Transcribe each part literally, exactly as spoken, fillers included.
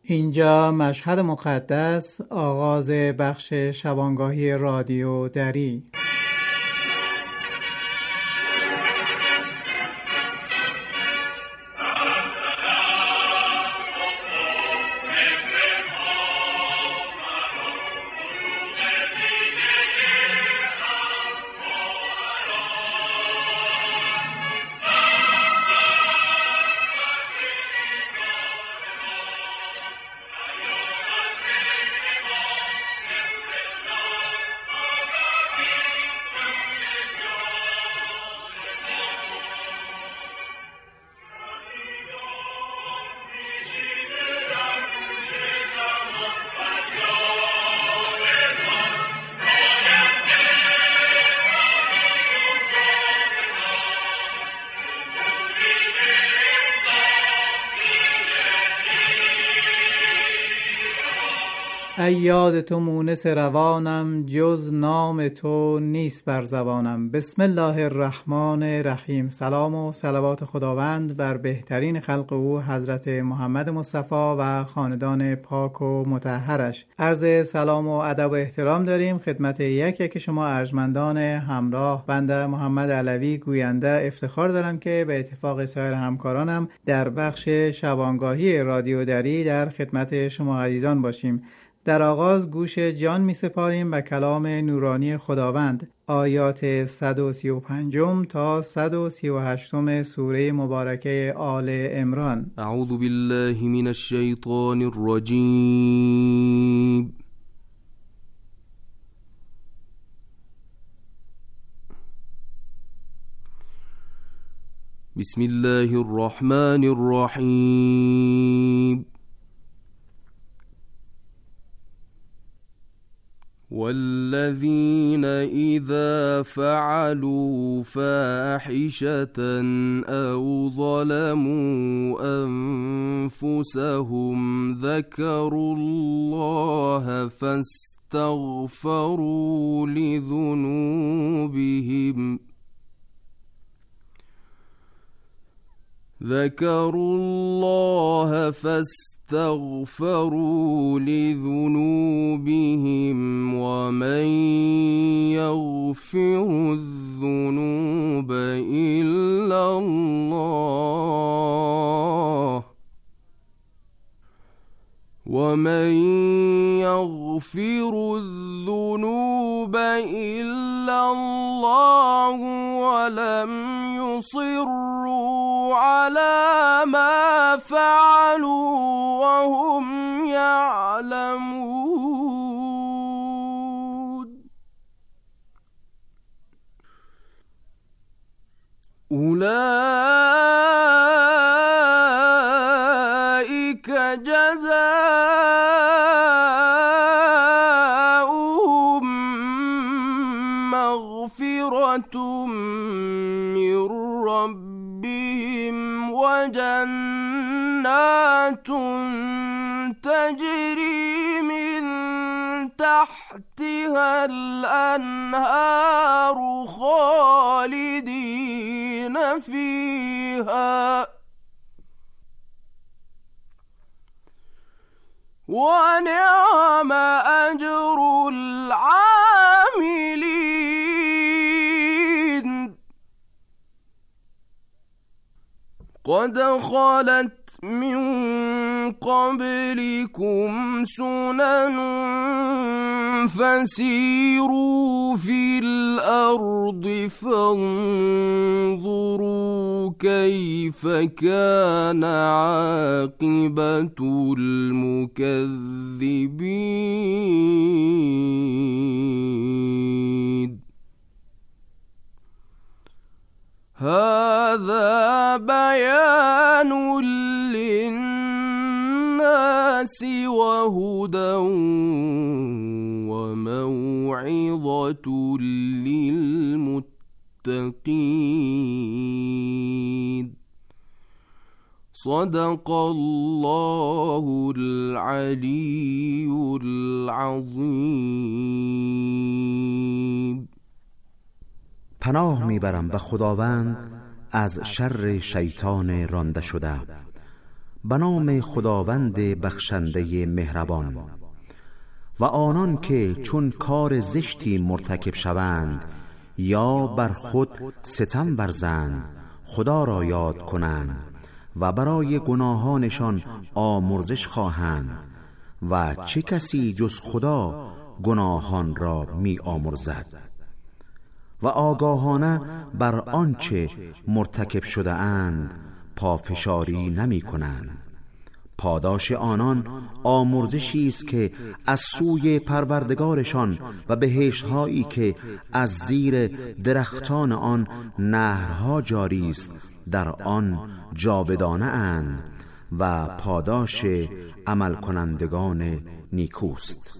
اینجا مشهد مقدس، آغاز بخش شبانگاهی رادیو دری. ای یاد تو مونس روانم، جز نام تو نیست بر زبانم. بسم الله الرحمن الرحیم. سلام و صلوات خداوند بر بهترین خلق او حضرت محمد مصطفی و خاندان پاک و مطهرش. عرض سلام و ادب و احترام داریم خدمت یک یک شما ارجمندان همراه. بنده محمد علوی گوینده افتخار دارم که به اتفاق سایر همکارانم در بخش شبانگاهی رادیو دری در خدمت شما عزیزان باشیم. در آغاز گوش جان می سپاریم به کلام نورانی خداوند، آیات صد و سی و پنج تا صد و سی و هشت سوره مبارکه آل عمران. اعوذ بالله من الشیطان الرجیم. بسم الله الرحمن الرحیم. والذين إذا فعلوا فاحشة أو ظلموا أنفسهم ذكروا الله فاستغفروا لذنوبهم ذكروا الله فاستغفروا لذنوبهم ومن يغفر الذنوب إلا الله ومن يغفر الذنوب إلا الله ولم يصروا على ما فعلوا وهم يعلمون أولئك جزاؤهم مغفرة من ربهم وجنات تجري من تحتها الأنهار خالدين فيها ونعم أجر العاملين. قد خلت من قبلكم سنن فسيروا في الأرض فانظروا كيف كان عاقبة المكذبين. هذا بيان للناس وهدى وموعظة للمتقين. صدق الله العلي العظيم. پناه میبرم به خداوند از شر شیطان رانده شده. به نام خداوند بخشنده مهربان. و آنان که چون کار زشتی مرتکب شوند یا بر خود ستم ورزند خدا را یاد کنند و برای گناهانشان آمرزش خواهند و چه کسی جز خدا گناهان را می آمرزد و آگاهانه بر آنچه مرتکب شده اند پافشاری نمی کنند. پاداش آنان آمرزشی است که از سوی پروردگارشان و بهشت‌هایی که از زیر درختان آن نهرها جاری است در آن جاودانه اند و پاداش عمل کنندگان نیکوست.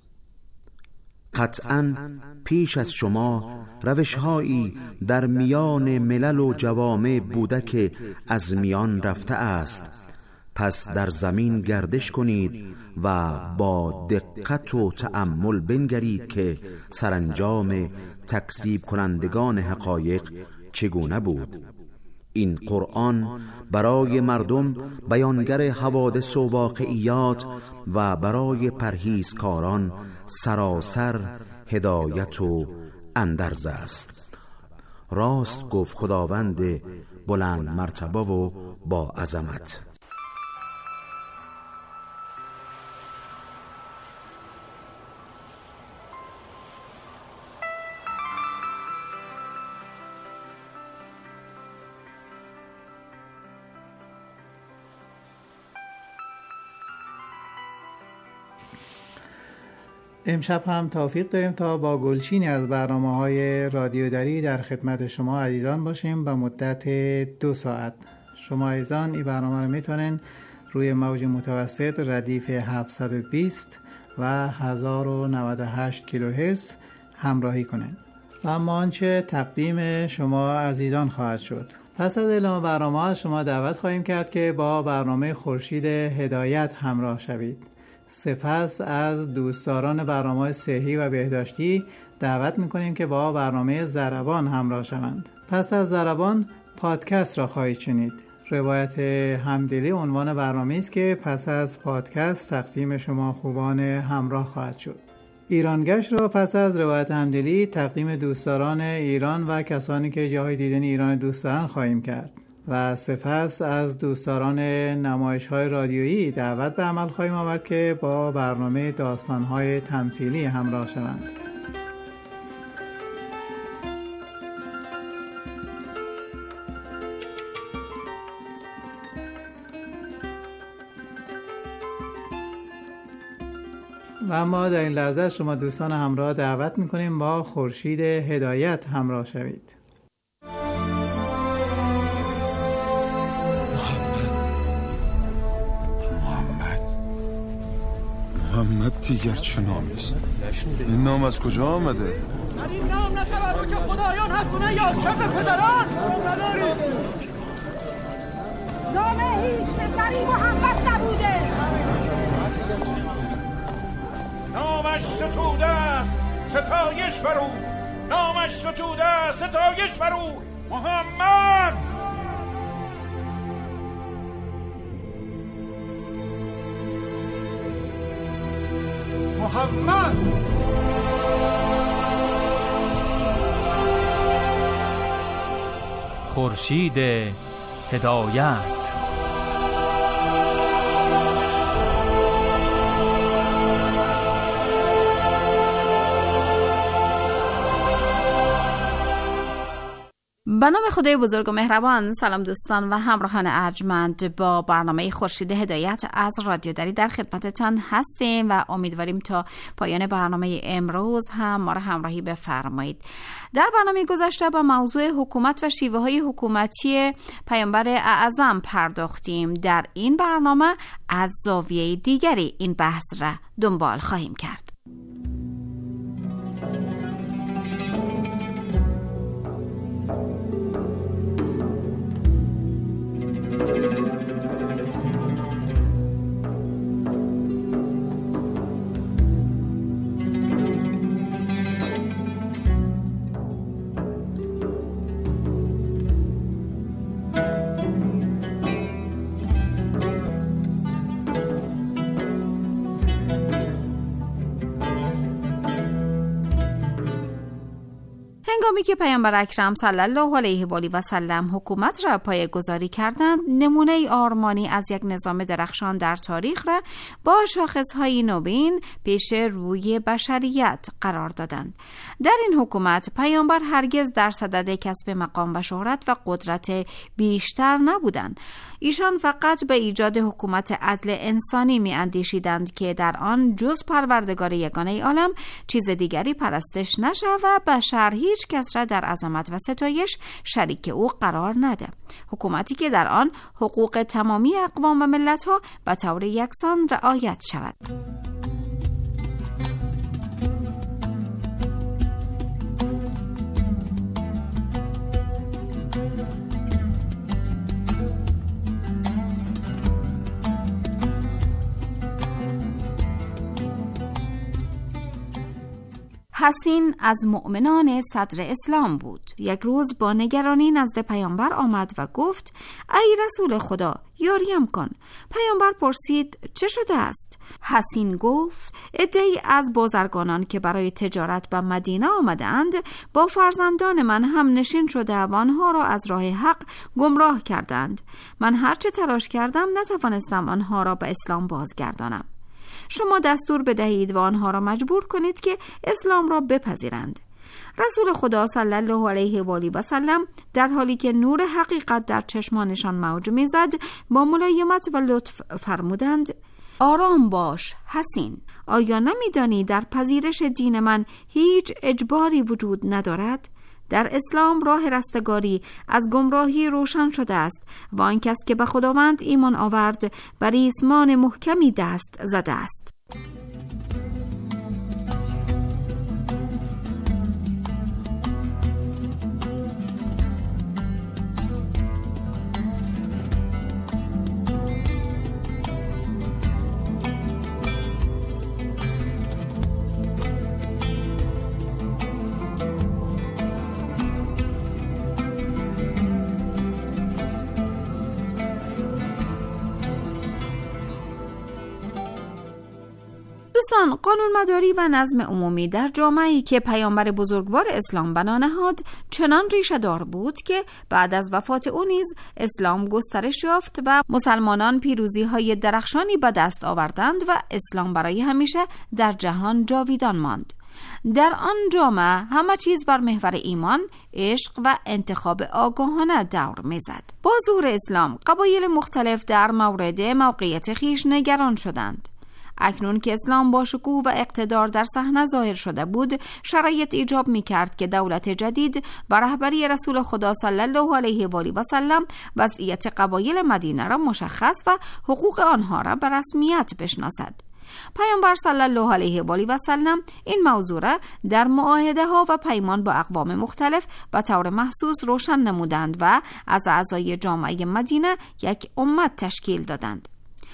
قطعاً پیش از شما روش‌هایی در میان ملل و جوامع بوده که از میان رفته است. پس در زمین گردش کنید و با دقت و تأمل بنگرید که سرانجام تکذیب کنندگان حقایق چگونه بود. این قرآن برای مردم بیانگر حوادث و واقعیات و برای پرهیزکاران سراسر هدایت و اندرز است. راست گفت خداوند بلند مرتبه و با عظمت. امشب هم توفیق داریم تا با گلچینی از برنامه‌های رادیو دری در خدمت شما عزیزان باشیم به مدت دو ساعت. شما عزیزان این برنامه رو میتونین روی موج متوسط ردیف هفتصد و بیست و هزار و نود و هشت کیلوهرتز همراهی کنین و اما آنچه تقدیم شما عزیزان خواهد شد. پس از اعلام برنامه شما دعوت خواهیم کرد که با برنامه خورشید هدایت همراه شوید. سپس از دوستداران برنامه صحی و بهداشتی دعوت میکنیم که با برنامه ضربان همراه شوند. پس از ضربان پادکست را خواهید شنید. روایت همدلی عنوان برنامه است که پس از پادکست تقدیم شما خوبان همراه خواهد شد. ایرانگشت را پس از روایت همدلی تقدیم دوستداران ایران و کسانی که جای دیدن ایران دوست دارند خواهیم کرد و سپس از دوستداران نمایش‌های رادیویی دعوت به عمل خواهیم آورد که با برنامه داستان‌های تمثیلی همراه شوند. و ما در این لحظه شما دوستان همراه دعوت می‌کنیم با خورشید هدایت همراه شوید. محمد دیگر چه نامی است؟ این نام از کجا آمده؟ در این نام نه تبرک خدایان هست و نه یادکرد پدران. ندارید نام هیچ پسری محمد نبوده. نامش ستوده است ستایش بر او، نامش ستوده است ستایش بر او. محمد محمد خورشید هدایت. به نام خدای بزرگ و مهربان. سلام دوستان و همراهان ارجمند، با برنامه خورشید هدایت از رادیو دری در خدمتتان هستیم و امیدواریم تا پایان برنامه امروز هم ما را همراهی بفرمایید. در برنامه گذشته به موضوع حکومت و شیوه های حکومتی پیامبر اعظم پرداختیم. در این برنامه از زاویه دیگری این بحث را دنبال خواهیم کرد. هنگامی که پیامبر اکرم صلی الله علیه و آله و سلم حکومت را پایه‌گذاری کردند، نمونه آرمانی از یک نظام درخشان در تاریخ را با شاخص‌های نوین پیش روی بشریت قرار دادند. در این حکومت پیامبر هرگز در صدد کسب مقام و شهرت و قدرت بیشتر نبودند. ایشان فقط به ایجاد حکومت عدل انسانی می اندیشیدند که در آن جز پروردگار یگانه عالم چیز دیگری پرستش نشود و بشر هیچ کس را در عظمت و ستایش شریک او قرار نده. حکومتی که در آن حقوق تمامی اقوام و ملت ها به طور یکسان رعایت شود. حسین از مؤمنان صدر اسلام بود. یک روز با نگرانی نزد پیامبر آمد و گفت: ای رسول خدا، یاریم کن. پیامبر پرسید: چه شده است؟ حسین گفت: عده‌ای از بازرگانان که برای تجارت به مدینه آمدند با فرزندان من هم نشین شده و آنها را از راه حق گمراه کردند. من هرچه تلاش کردم نتوانستم آنها را به اسلام بازگردانم. شما دستور بدهید و آنها را مجبور کنید که اسلام را بپذیرند. رسول خدا صلی الله علیه و آله و سلم در حالی که نور حقیقت در چشمانشان موج می‌زد با ملایمت و لطف فرمودند: آرام باش حسین، آیا نمی‌دانی در پذیرش دین من هیچ اجباری وجود ندارد؟ در اسلام راه رستگاری از گمراهی روشن شده است و آن کس که به خداوند ایمان آورد بر ایمان محکمی دست زده است. دوستان، قانونمداری و نظم عمومی در جامعه‌ای که پیامبر بزرگوار اسلام بنا نهاد چنان ریشه دار بود که بعد از وفات او نیز اسلام گسترش یافت و مسلمانان پیروزی‌های درخشانی به دست آوردند و اسلام برای همیشه در جهان جاویدان ماند. در آن جامعه همه چیز بر محور ایمان، عشق و انتخاب آگاهانه دور می‌زد. با ظهور اسلام قبایل مختلف در مورد موقعیت خویش نگران شدند. اکنون که اسلام با شکوه و اقتدار در صحنه ظاهر شده بود، شرایط ایجاب می‌کرد که دولت جدید با رهبری رسول خدا صلی الله علیه و آله و سلم وضعیت قبایل مدینه را مشخص و حقوق آنها را به رسمیت بشناسد. پیامبر صلی الله علیه و آله و سلم این موضوع را در معاهده ها و پیمان با اقوام مختلف به طور محسوس روشن نمودند و از اعضای جامعه مدینه یک امت تشکیل دادند.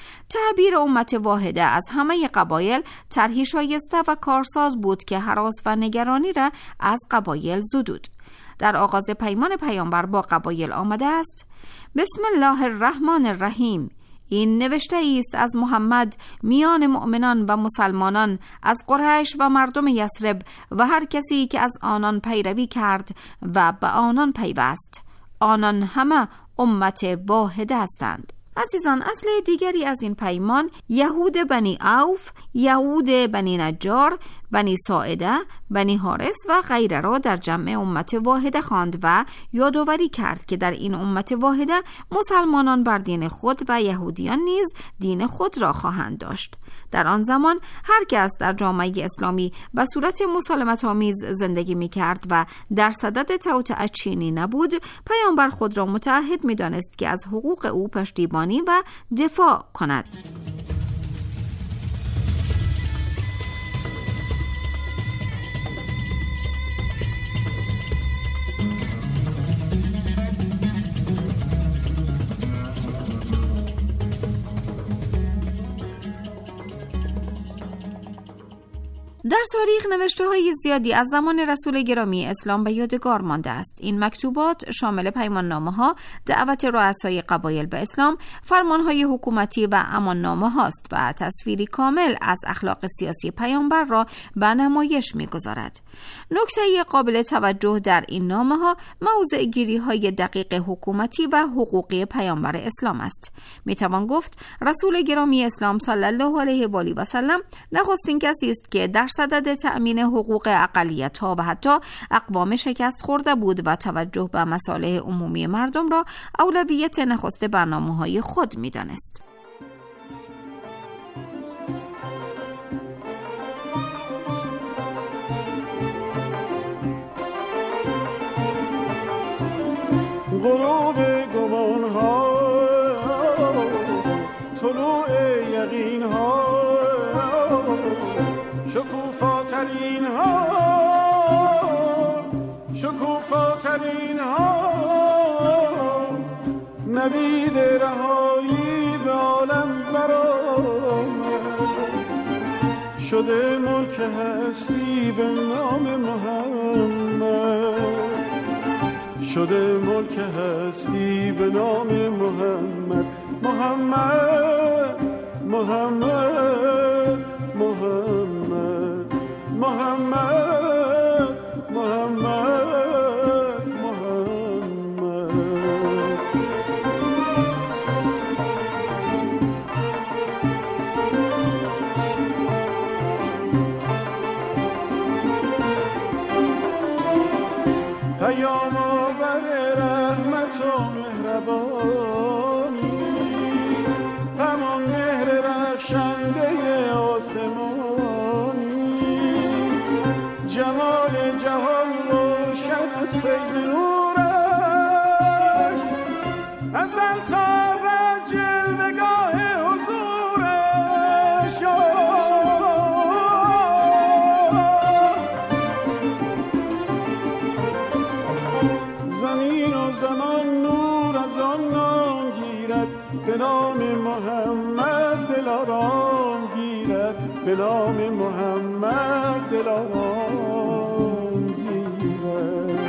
تعبیر امت واحده از همه قبایل طرحی شایسته و کارساز بود که هراس و نگرانی را از قبایل زدود. در آغاز پیمان پیامبر با قبایل آمده است: بسم الله الرحمن الرحیم. این نوشته است از محمد میان مؤمنان و مسلمانان، از قریش و مردم یثرب و هر کسی که از آنان پیروی کرد و به آنان پیوست. آنان همه امت واحده هستند. عزیزان، اصل دیگری از این پیمان یهود بنی عوف، یهود بنی نجار، بنی ساعده، بنی حارس و غیره را در جمع امت واحده خواند و یادآوری کرد که در این امت واحده مسلمانان بر دین خود و یهودیان نیز دین خود را خواهند داشت. در آن زمان هر کس در جامعه اسلامی به صورت مسالمت آمیز زندگی می کرد و در صدد توطئه چینی نبود. پیامبر خود را متعهد می دانست که از حقوق او پشتیبانی و دفاع کند. در تاریخ نوشته‌های زیادی از زمان رسول گرامی اسلام به یادگار مانده است. این مکتوبات شامل پیماننامه‌ها، دعوت رؤسای قبایل به اسلام، فرمان‌های حکومتی و اماننامه هاست و تصویری کامل از اخلاق سیاسی پیامبر را به نمایش می‌گذارد. نکته قابل توجه در این نامه‌ها موضع‌گیری‌های دقیق حکومتی و حقوقی پیامبر اسلام است. می‌توان گفت رسول گرامی اسلام صلی الله علیه و آله و سلم نخستین کسی است که در صدد تأمین حقوق اقلیت‌ها و حتی اقوام شکست خورده بود و توجه به مصالح عمومی مردم را اولویت نخست برنامه‌های خود می‌دانست. غروب گمان‌ها، طلوع یقین‌ها، شکوفاترین ها، شکوفاترین ها، نوید رهایی به عالم برآمد، شده ملک هستی به نام محمد، شده ملک هستی به نام محمد، محمد، محمد، محمد، محمد، محمد، محمد. پیام آور رحمت و مهربانی، همان مهر رخشنده آسمانی، جمال جهان روشن از فیض نورش، ازل تا به جلوه‌گاه حضورش. زمین و زمان نور از آن نام گیرد، به نام محمد دلارام گیرد، به نام محمد دلارام گیرد.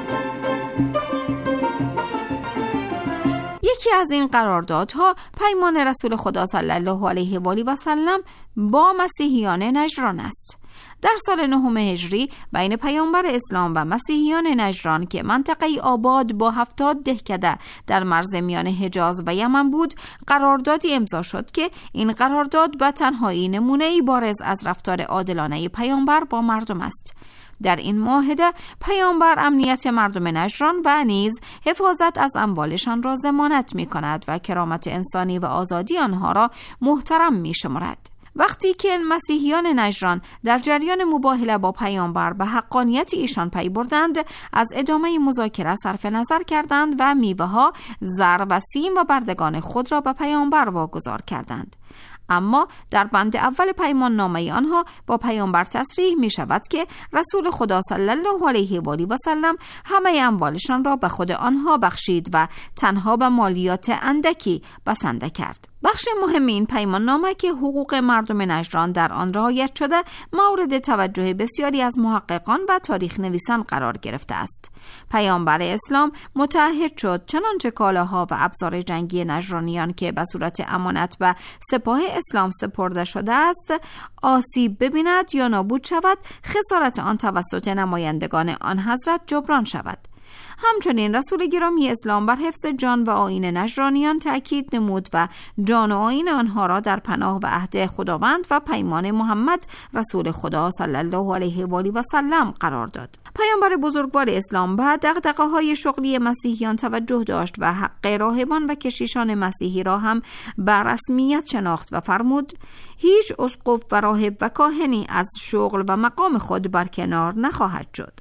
یکی از این قراردادها پیمان رسول خدا صلی الله علیه و آله و سلم با مسیحیان نجران است. در سال نهم هجری بین پیامبر اسلام و مسیحیان نجران که منطقه آباد با هفتاد دهکده در مرز میان حجاز و یمن بود، قراردادی امضا شد که این قرارداد به تنهایی نمونه‌ای بارز از رفتار عادلانه پیامبر با مردم است. در این معاهده پیامبر امنیت مردم نجران و نیز حفاظت از اموالشان را ضمانت می‌کند و کرامت انسانی و آزادی آنها را محترم می‌شمارد. وقتی که مسیحیان نجران در جریان مباهله با پیامبر به حقانیت ایشان پی بردند، از ادامه مذاکره صرف نظر کردند و میوه‌ها، زر و سیم و بردگان خود را به پیامبر واگذار کردند. اما در بند اول پیمان نامه آنها با پیامبر تصریح می شود که رسول خدا صلی الله علیه و آله و سلم همه اموالشان را به خود آنها بخشید و تنها به مالیات اندکی بسنده کرد. بخش مهم این پیمان نامه که حقوق مردم نجران در آن رعایت شده مورد توجه بسیاری از محققان و تاریخ نویسان قرار گرفته است. پیامبر اسلام متعهد شد چنانچه کالاها و ابزار جنگی نجرانیان که به صورت امانت به سپاه اسلام سپرده شده است آسیب ببیند یا نابود شود، خسارت آن توسط نمایندگان آن حضرت جبران شود. همچنین رسول گرامی اسلام بر حفظ جان و آیین نجرانیان تأکید نمود و جان و آیین آنها را در پناه و عهد خداوند و پیمان محمد رسول خدا صلی الله علیه و آله و سلم قرار داد. پیامبر بزرگوار اسلام به دغدغه‌های شغلی مسیحیان توجه داشت و حق راهبان و کشیشان مسیحی را هم بر رسمیت شناخت و فرمود هیچ اسقف و راهب و کاهنی از شغل و مقام خود برکنار نخواهد شد.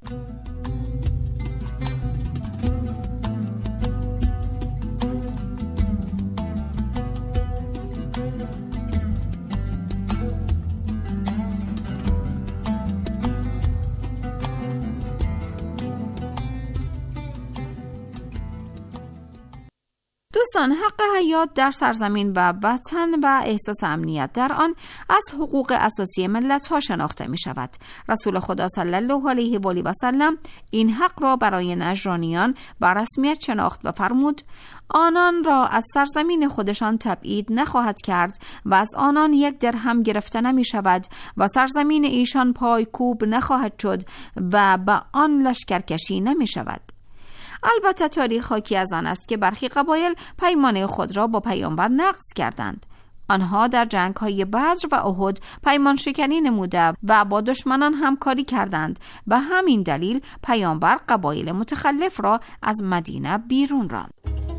دوستان، حق حیات در سرزمین و وطن و احساس امنیت در آن از حقوق اساسی ملت‌ها شناخته می شود. رسول خدا صلی الله علیه و آله و سلم این حق را برای نجرانیان به رسمیت شناخت و فرمود آنان را از سرزمین خودشان تبعید نخواهد کرد و از آنان یک درهم گرفته نمی شود و سرزمین ایشان پایکوب نخواهد شد و به آن لشکرکشی نمی شود. البته تاریخ حاکی از آن است که برخی قبایل پیمان خود را با پیامبر نقض کردند. آنها در جنگ‌های بدر و احد پیمان شکنی نموده و با دشمنان همکاری کردند و همین دلیل پیامبر قبایل متخلف را از مدینه بیرون راند.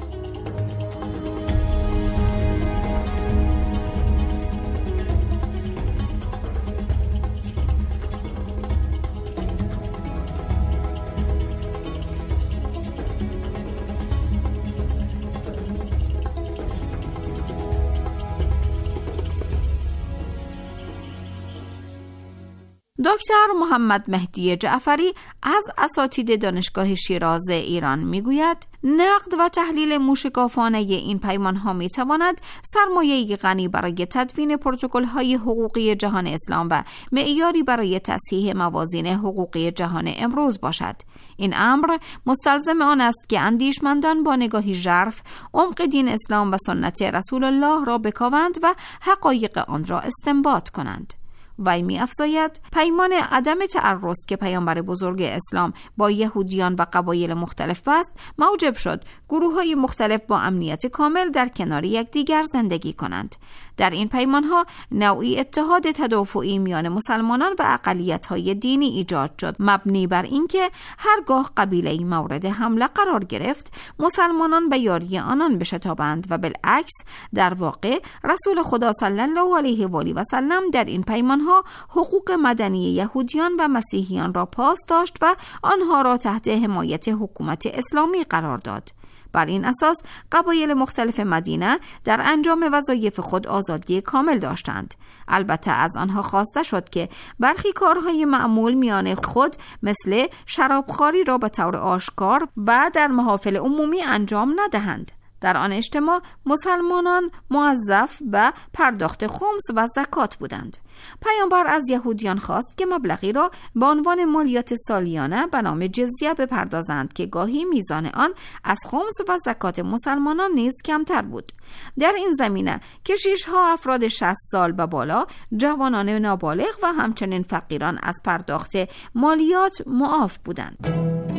دکتر محمد مهدی جعفری از اساتید دانشگاه شیراز ایران میگوید نقد و تحلیل موشکافانه این پیمان‌ها میتواند سرمایه‌ای غنی برای تدوین پروتکل‌های حقوقی جهان اسلام و معیاری برای تصحیح موازین حقوقی جهان امروز باشد. این امر مستلزم آن است که اندیشمندان با نگاهی ژرف عمق دین اسلام و سنت رسول الله را بکاوند و حقایق آن را استنباط کنند. وی می افزاید پیمان عدم تعرض که پیامبر بزرگ اسلام با یهودیان و قبایل مختلف بست موجب شد گروه‌های مختلف با امنیت کامل در کنار یکدیگر زندگی کنند. در این پیمان‌ها نوعی اتحاد تدافعی میان مسلمانان و اقلیت‌های دینی ایجاد شد، مبنی بر اینکه هرگاه قبیله‌ای مورد حمله قرار گرفت مسلمانان به یاری آنان بشتابند و بالعکس در واقع رسول خدا صلی الله علیه و آله و سلم در این پیمان‌ها حقوق مدنی یهودیان و مسیحیان را پاس داشت و آنها را تحت حمایت حکومت اسلامی قرار داد. بر این اساس قبایل مختلف مدینه در انجام وظایف خود آزادی کامل داشتند. البته از آنها خواسته شد که برخی کارهای معمول میان خود مثل شرابخواری را به طور آشکار و در محافل عمومی انجام ندهند. در آن اجتماع مسلمانان موظف به پرداخت خمس و زکات بودند. پیامبر از یهودیان خواست که مبلغی را به عنوان مالیات سالیانه به نام جزیه بپردازند که گاهی میزان آن از خمس و زکات مسلمانان نیز کمتر بود. در این زمینه کشیش‌ها افراد شصت سال به بالا، جوانان نابالغ و همچنین فقیران از پرداخت مالیات معاف بودند.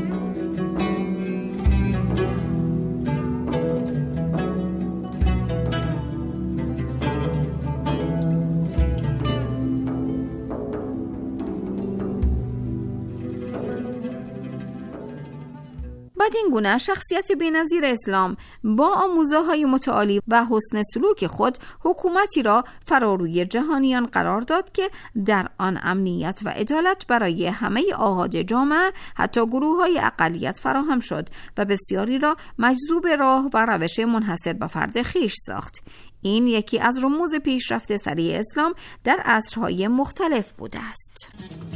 بدین گونه شخصیت بی‌نظیر اسلام با آموزه‌های متعالی و حسن سلوک خود حکومتی را فراروی جهانیان قرار داد که در آن امنیت و عدالت برای همه آحاد جامعه حتی گروه‌های اقلیت فراهم شد و بسیاری را مجذوب راه و روش منحصر به فرد خویش ساخت. این یکی از رموز پیشرفت سریع اسلام در عصرهای مختلف بوده است.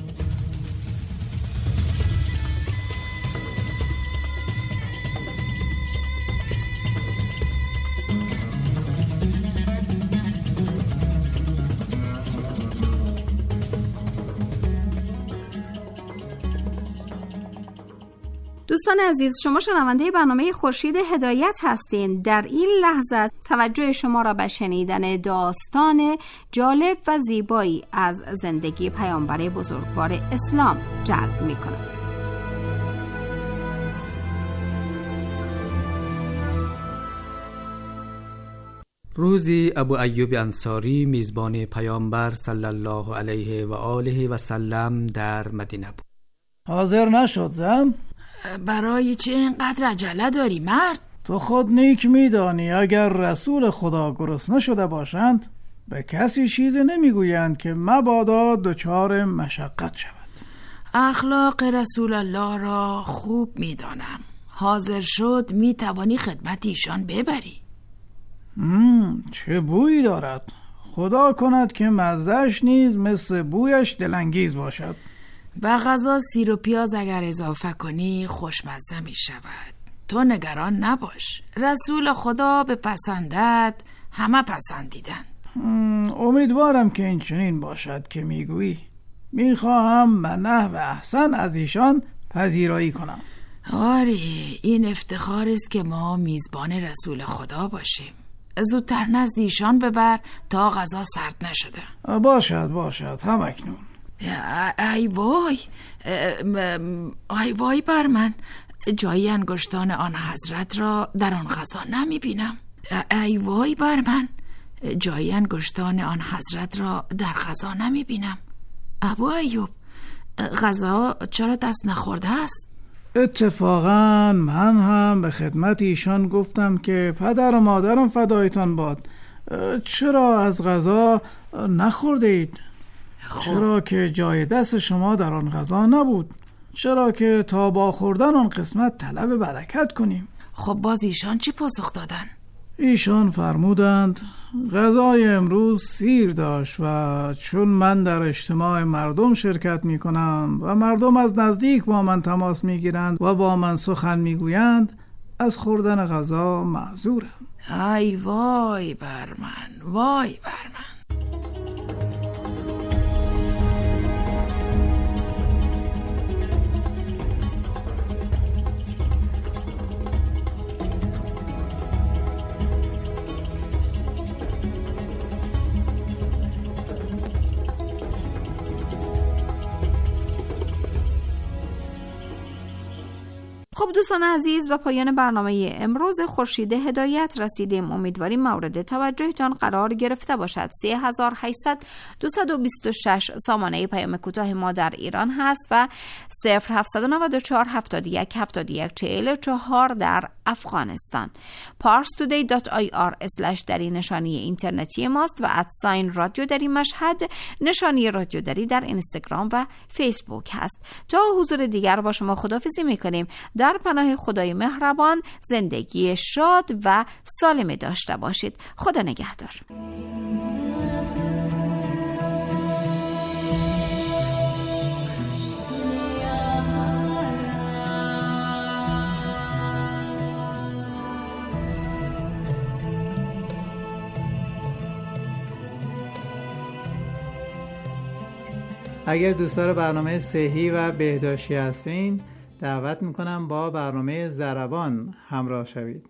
دوستان عزیز، شما شنونده برنامه خورشید هدایت هستین. در این لحظه توجه شما را به شنیدن داستان جالب و زیبایی از زندگی پیامبر بزرگوار اسلام جلب می‌کنم. روزی ابو ایوب انصاری میزبان پیامبر صلی الله علیه و آله و سلم در مدینه بود. حاضر نشد زن؟ برای چه اینقدر عجله داری مرد؟ تو خود نیک میدانی اگر رسول خدا گرسنه شده باشند به کسی چیزی نمیگویند که مبادا دچار مشقت شود. اخلاق رسول الله را خوب میدانم. حاضر شد میتوانی خدمت ایشان ببری. مم، چه بویی دارد. خدا کند که مزهش نیز مثل بویش دلانگیز باشد. به غذا سیر و پیاز اگر اضافه کنی خوشمزه می شود. تو نگران نباش. رسول خدا به پسندت همه پسندیدن. امیدوارم که این چنین باشد که میگویی. میخواهم به نحو احسن از ایشان پذیرایی کنم. آره، این افتخار است که ما میزبان رسول خدا باشیم. زودتر نزد ایشان ببر تا غذا سرد نشده. باشد باشد همکنون. ای وای، ای وای بر من، جای انگشتان آن حضرت را در آن غذا نمی بینم. ای وای بر من، جای انگشتان آن حضرت را در غذا نمی بینم. ابو ایوب، غذا چرا دست نخورده است؟ اتفاقا من هم به خدمت ایشان گفتم که پدر و مادرم فدایتان باد، چرا از غذا نخورده اید؟ چرا که جای دست شما در آن غذا نبود؟ چرا که تا با خوردن آن قسمت طلب برکت کنیم؟ خب باز ایشان چی پاسخ دادن؟ ایشان فرمودند غذای امروز سیر داشت و چون من در اجتماع مردم شرکت می کنم و مردم از نزدیک با من تماس می گیرند و با من سخن می گویند، از خوردن غذا معذورم. ای وای بر من، وای بر من. خب دوستان عزیز، و پایان برنامه امروز خورشید هدایت رسیدیم. امیدواریم مورد توجهتان قرار گرفته باشد. سه هزار و هشتصد و بیست و شش سامانه پیام کوتاه ما در ایران هست و صفر هفتصد و نود و چهار هفتاد و یک هفتاد و یک چهل و چهار در افغانستان. پارس تودی دات آی آر اسلش دری نشانی اینترنتی ماست و ادساین رادیو دری مشهد نشانی رادیو دری در اینستاگرام و فیسبوک هست. تا حضور دیگر با شما خداحافظی میکنیم. در پناه خدای مهربان، زندگی شاد و سالم داشته باشید. خدا نگهدار. اگر دوستان برنامه صحی و بهداشتی هستین، دعوت میکنم با برنامه ضربان همراه شوید.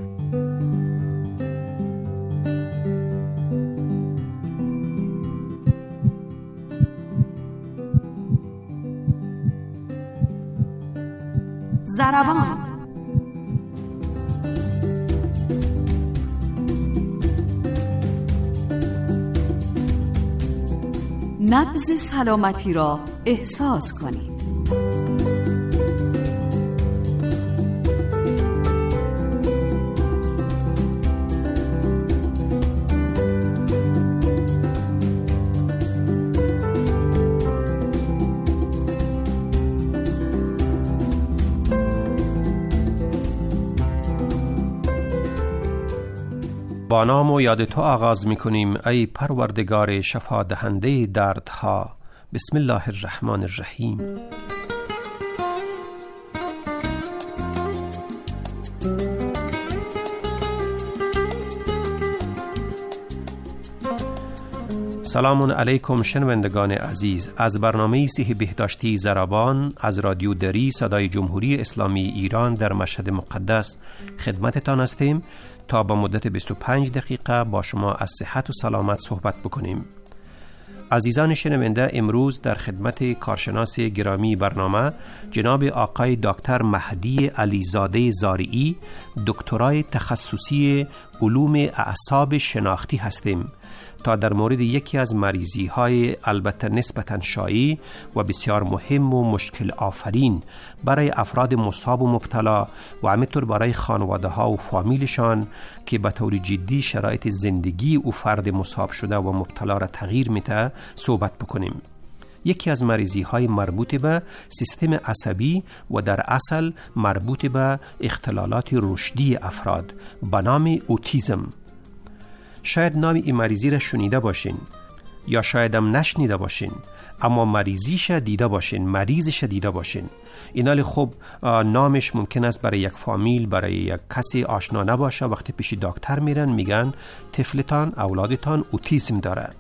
ضربان. نبض سلامتی را احساس کنید. با نام و یاد تو آغاز می کنیم ای پروردگار شفا دهنده دردها. بسم الله الرحمن الرحیم. سلام علیکم شنوندگان عزیز. از برنامه صحی بهداشتی ضربان از رادیو دری صدای جمهوری اسلامی ایران در مشهد مقدس خدمتتان هستیم تا با مدت بیست و پنج دقیقه با شما از صحت و سلامت صحبت بکنیم. عزیزان شنونده، امروز در خدمت کارشناس گرامی برنامه جناب آقای دکتر مهدی علیزاده زارعی، دکترای تخصصی علوم اعصاب شناختی هستیم تا در مورد یکی از مریضی های البته نسبتاً شایع و بسیار مهم و مشکل آفرین برای افراد مصاب و مبتلا و همینطور برای خانواده ها و فامیلشان که به طور جدی شرایط زندگی او فرد مصاب شده و مبتلا را تغییر میده صحبت بکنیم. یکی از مریضی های مربوط به سیستم عصبی و در اصل مربوط به اختلالات رشدی افراد به نام اوتیسم. شاید نام این مریضی را شنیده باشین یا شاید هم نشنیده باشین، اما مریضیش دیده باشین، مریضش دیده باشین. اینالی خب نامش ممکن است برای یک فامیل، برای یک کسی آشنا نباشه. وقتی پیش دکتر میرن میگن طفلتان، اولادتان اوتیسم داره.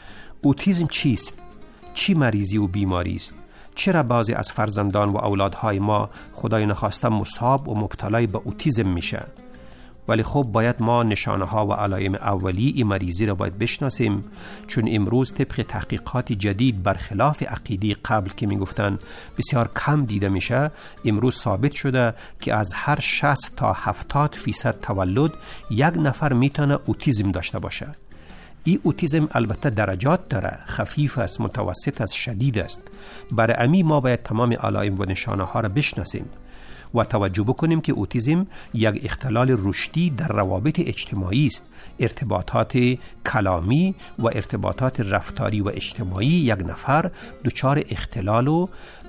اوتیسم چیست؟ چی مریضی و بیماری است؟ چرا بعضی از فرزندان و اولادهای ما خدای نخواسته مصاب و مبتلای به اوتیسم میشه؟ ولی خب باید ما نشانه ها و علائم اولیه این مریضی را باید بشناسیم، چون امروز طبق تحقیقات جدید برخلاف عقیده قبل که میگفتن بسیار کم دیده میشه، امروز ثابت شده که از هر شصت تا هفتاد فیصد تولد یک نفر میتونه اوتیسم داشته باشه. این اوتیسم البته درجات داره، خفیف است، متوسط است، شدید است. برای امی ما باید تمام علائم و نشانه ها را بشناسیم و توجه بکنیم که اوتیسم یک اختلال رشدی در روابط اجتماعی است. ارتباطات کلامی و ارتباطات رفتاری و اجتماعی یک نفر دچار اختلال و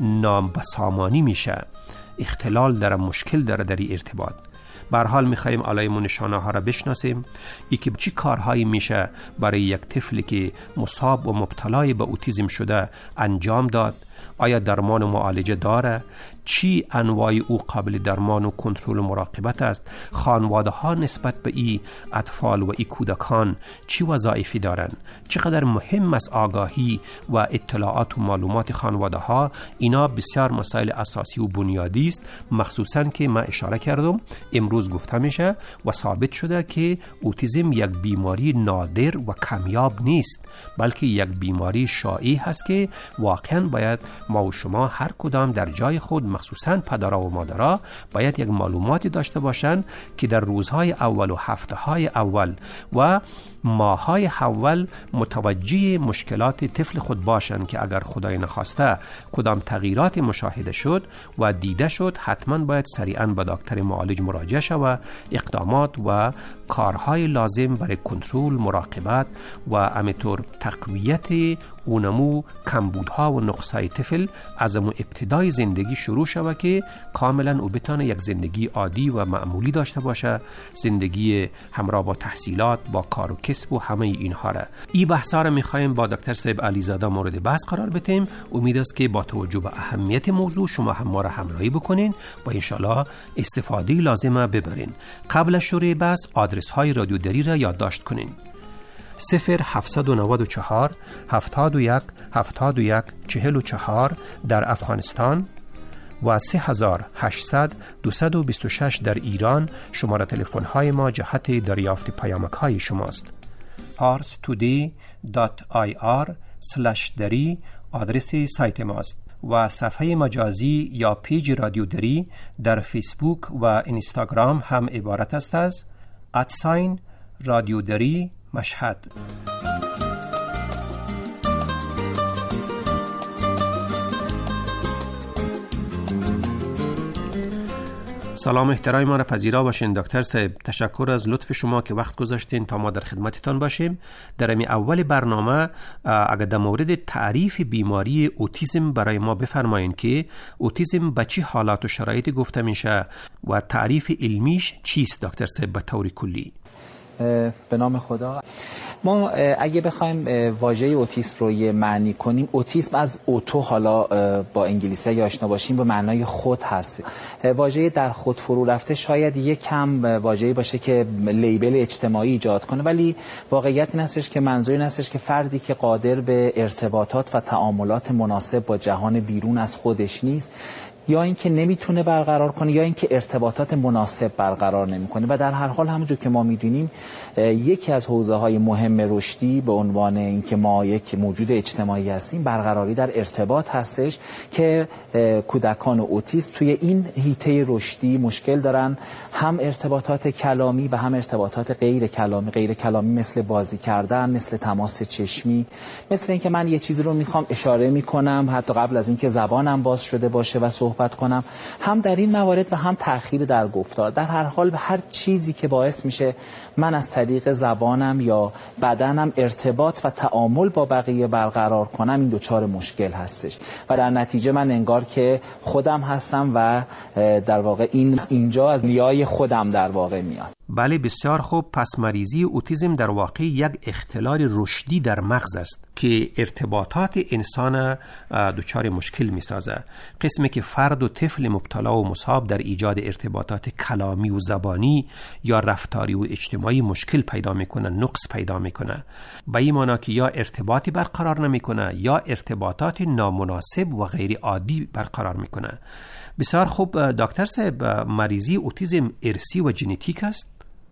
نابسامانی میشه. اختلال داره، مشکل داره در این ارتباط. به هر حال می‌خوایم علائم و نشانه ها را بشناسیم. یکی چی کارهایی میشه برای یک طفلی که مصاب و مبتلای به اوتیسم شده انجام داد؟ آیا درمان و معالجه داره؟ چی انواع او قابل درمان و کنترل و مراقبت است؟ خانواده ها نسبت به این اطفال و این کودکان چی وظایفی دارن؟ چقدر مهم است آگاهی و اطلاعات و معلومات خانواده ها؟ اینا بسیار مسائل اساسی و بنیادی است، مخصوصا که من اشاره کردم امروز گفته میشه و ثابت شده که اوتیسم یک بیماری نادر و کمیاب نیست، بلکه یک بیماری شایع هست که واقعا باید ما و شما هر کدام در جای خود، مخصوصاً پدرها و مادرها، باید یک معلوماتی داشته باشند که در روزهای اول و هفته‌های اول و ماهای اول متوجه مشکلات طفل خود باشند که اگر خدای نخواسته کدام تغییرات مشاهده شد و دیده شد، حتما باید سریعاً به دکتر معالج مراجعه شود و اقدامات و کارهای لازم برای کنترل، مراقبت و همینطور تقویت اونمو کمبودها و نقصای طفل از امو ابتدای زندگی شروع شود که کاملا او بتانه یک زندگی عادی و معمولی داشته باشه، زندگی همراه با تحصیلات، با کار و کسب و همه اینها را. این بحثا را میخوایم با دکتر صاحب علیزاده مورد بحث قرار بدیم. امید است که با توجه به اهمیت موضوع شما هم ما را همراهی بکنین و انشالله استفاده لازمه ببرین. قبل از شروع بحث آدرس های رادیو دری را یادداشت کنین: صفر هفتصد و نود و چهار هفتاد و یک هفتاد و یک چهل و چهار در افغانستان و سه هزار و هشتصد دویست و بیست و شش در ایران. شماره تلفن های ما جهت دریافت پیامک های شماست. پارس تودی دات آی آر سلش دری آدرس سایت ماست و صفحه مجازی یا پیج رادیو دری در فیسبوک و اینستاگرام هم عبارت است از ادساین رادیو دری مشهد. سلام احترام ما را پذیرا باشین دکتر صاحب. تشکر از لطف شما که وقت گذاشتین تا ما در خدمتتان باشیم. در امی اول برنامه اگر در مورد تعریف بیماری اوتیسم برای ما بفرمایین که اوتیسم به چه حالات و شرایط گفته میشه و تعریف علمیش چیست دکتر صاحب به طور کلی؟ به نام خدا. ما اگه بخوایم واژه اوتیسم رو یه معنی کنیم، اوتیسم از اوتو، حالا با انگلیسی اگه آشنا باشیم، به معنای خود هست. واژه در خود فرو رفته شاید یک کم واژه‌ای باشه که لیبل اجتماعی ایجاد کنه، ولی واقعیت این هستش که منظور این هستش که فردی که قادر به ارتباطات و تعاملات مناسب با جهان بیرون از خودش نیست، یا اینکه نمیتونه برقرار کنه یا اینکه ارتباطات مناسب برقرار نمیکنه. و در هر حال همونجور که ما میدونیم یکی از حوزه‌های مهم رشدی به عنوان اینکه ما یک موجود اجتماعی هستیم، برقراری در ارتباط هستش که کودکان اوتیسم توی این حیطه رشدی مشکل دارن، هم ارتباطات کلامی و هم ارتباطات غیر کلامی. غیر کلامی مثل بازی کردن، مثل تماس چشمی، مثل اینکه من یه چیزی رو میخوام اشاره میکنم حتی قبل از اینکه زبانم باز شده باشه و صحبت کنم، هم در این موارد و هم تأخیر در گفتار. در هر حال به هر چیزی که باعث میشه من از طریق زبانم یا بدنم ارتباط و تعامل با بقیه برقرار کنم، این دوچار مشکل هستش و در نتیجه من انگار که خودم هستم و در واقع این اینجا از نیای خودم در واقع میاد. بله بسیار خوب. پس مریضی اوتیسم در واقع یک اختلال رشدی در مغز است که ارتباطات انسان دچار مشکل می سازه. قسمی که فرد و طفل مبتلا و مصاب در ایجاد ارتباطات کلامی و زبانی یا رفتاری و اجتماعی مشکل پیدا میکنه، نقص پیدا میکنه. به این معنی که یا ارتباطی برقرار نمیکنه یا ارتباطات نامناسب و غیر عادی برقرار میکنه. بسیار خوب دکتر صاحب، مریضی اوتیسم ارثی و ژنتیک است؟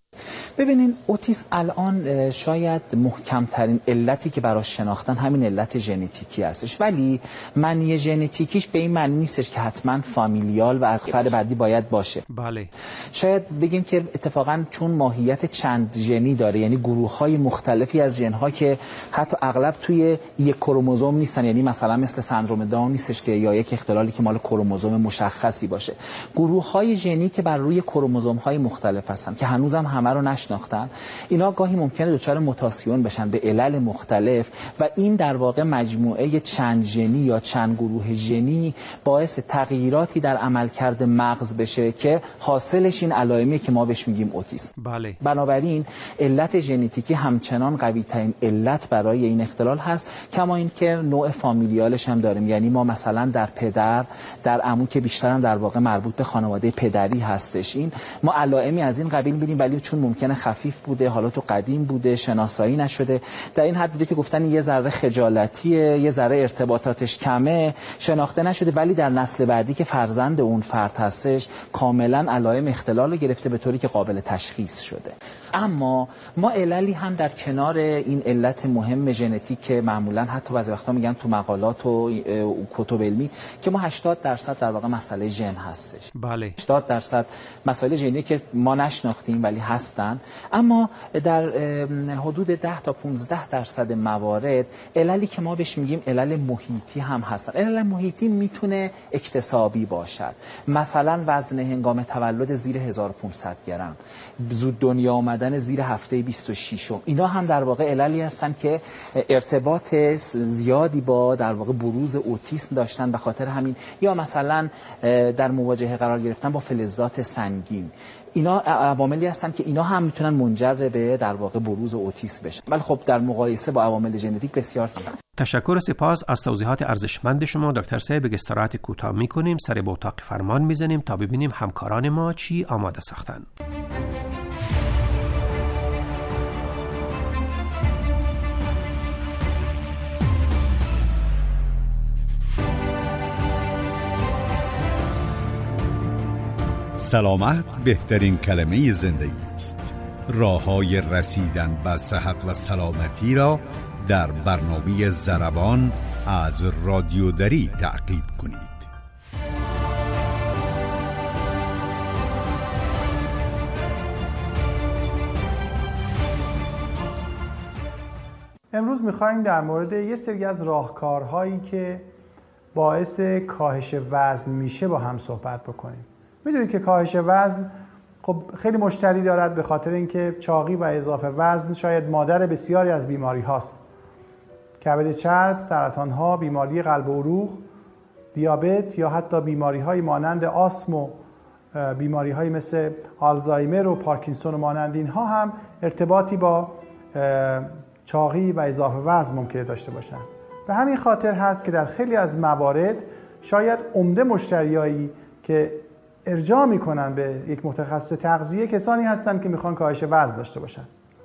ببینین اوتیسم الان شاید محکمترین علتی که براش شناختن همین علت ژنتیکی هستش، ولی معنی ژنتیکیش به این معنی نیستش که حتما فامیلیال و از فرد بعدی باید باشه. بله. شاید بگیم که اتفاقا چون ماهیت چند ژنی داره، یعنی گروه‌های مختلفی از ژن‌ها که حتی اغلب توی یک کروموزوم نیستن، یعنی مثلا مثل سندروم داون نیستش که یا یک اختلالی که مال کروموزوم مشخصی باشه. گروه‌های ژنی که بر روی کروموزوم‌های مختلف هستن که هنوزم همه رو نشناختن، اینا گاهی ممکنه دچار موتاسیون بشن به علل مختلف و این در واقع مجموعه چند ژنی یا چند گروه ژنی باعث تغییراتی در عملکرد مغز بشه که حاصلش این علائمی که ما بهش میگیم اوتیسم. بله. بنابراین علت ژنتیکی همچنان قوی ترین علت برای این اختلال هست، کما اینکه نوع فامیلیالش هم داریم، یعنی ما مثلا در پدر، در عمو که بیشتر هم در واقع مربوط به خانواده پدری هستش، این ما علائمی از این قبیل می‌بینیم، ولی چون ممکنه خفیف بوده، حالا تو قدیم بوده، شناسایی نشده، در این حد بوده که گفتن یه ذره خجالتیه، یه ذره ارتباطاتش کمه، شناخته نشده، ولی در نسل بعدی که فرزند اون فرد هستش کاملا علائم اختلال رو گرفته به طوری که قابل تشخیص شده. اما ما عللی هم در کنار این علت مهم ژنتیک که معمولا حتی بعضی وقتا میگن تو مقالات و کتب علمی که ما هشتاد درصد در واقع مسئله ژن هستش. بله. هشتاد درصد مسائل ژنی که ما نشناختیم ولی هستن، اما در حدود ده تا پانزده درصد موارد عللی که ما بهش میگیم علل محیطی هم هستن. علل محیطی میتونه اکتسابی باشد، مثلا وزن هنگام تولد زیر هزار و پانصد گرم، زود دنیا آمدن زیر هفته بیست و شش، اینا هم در واقع عللی هستن که ارتباط زیادی با در واقع بروز اوتیسم داشتن، به خاطر همین، یا مثلا در مواجهه قرار گرفتن با فلزات سنگین. اینا عواملی هستن که اینا هم میتونن منجر به در واقع بروز اوتیسم بشن، ولی خب در مقایسه با عوامل ژنتیک بسیار کم. تشکر و سپاس از توضیحات ارزشمند شما دکتر صاحب. به استراحت کوتاه میکنیم، سر به اتاق فرمان میزنیم تا ببینیم همکاران ما چی آماده ساختن. سلامت بهترین کلمه زندگی است. راه‌های رسیدن به صحت و سلامتی را در برنامه ضربان از رادیو دری تعقیب کنید. امروز می‌خوایم در مورد یه سری از راهکارهایی که باعث کاهش وزن میشه با هم صحبت بکنیم. میدونید که کاهش وزن خب خیلی مشتری دارد، به خاطر اینکه چاقی و اضافه وزن شاید مادر بسیاری از بیماری هاست. کبد چرب، سرطان ها، بیماری قلب و عروق، دیابت یا حتی بیماری های مانند آسم و بیماری های مثل آلزایمر و پارکینسون و مانند اینها هم ارتباطی با چاقی و اضافه وزن ممکنه داشته باشند. به همین خاطر هست که در خیلی از موارد شاید عمده مشتریایی که ارجاع میکنن به یک متخصص تغذیه کسانی هستند که میخوان کاهش وزن داشته باشن.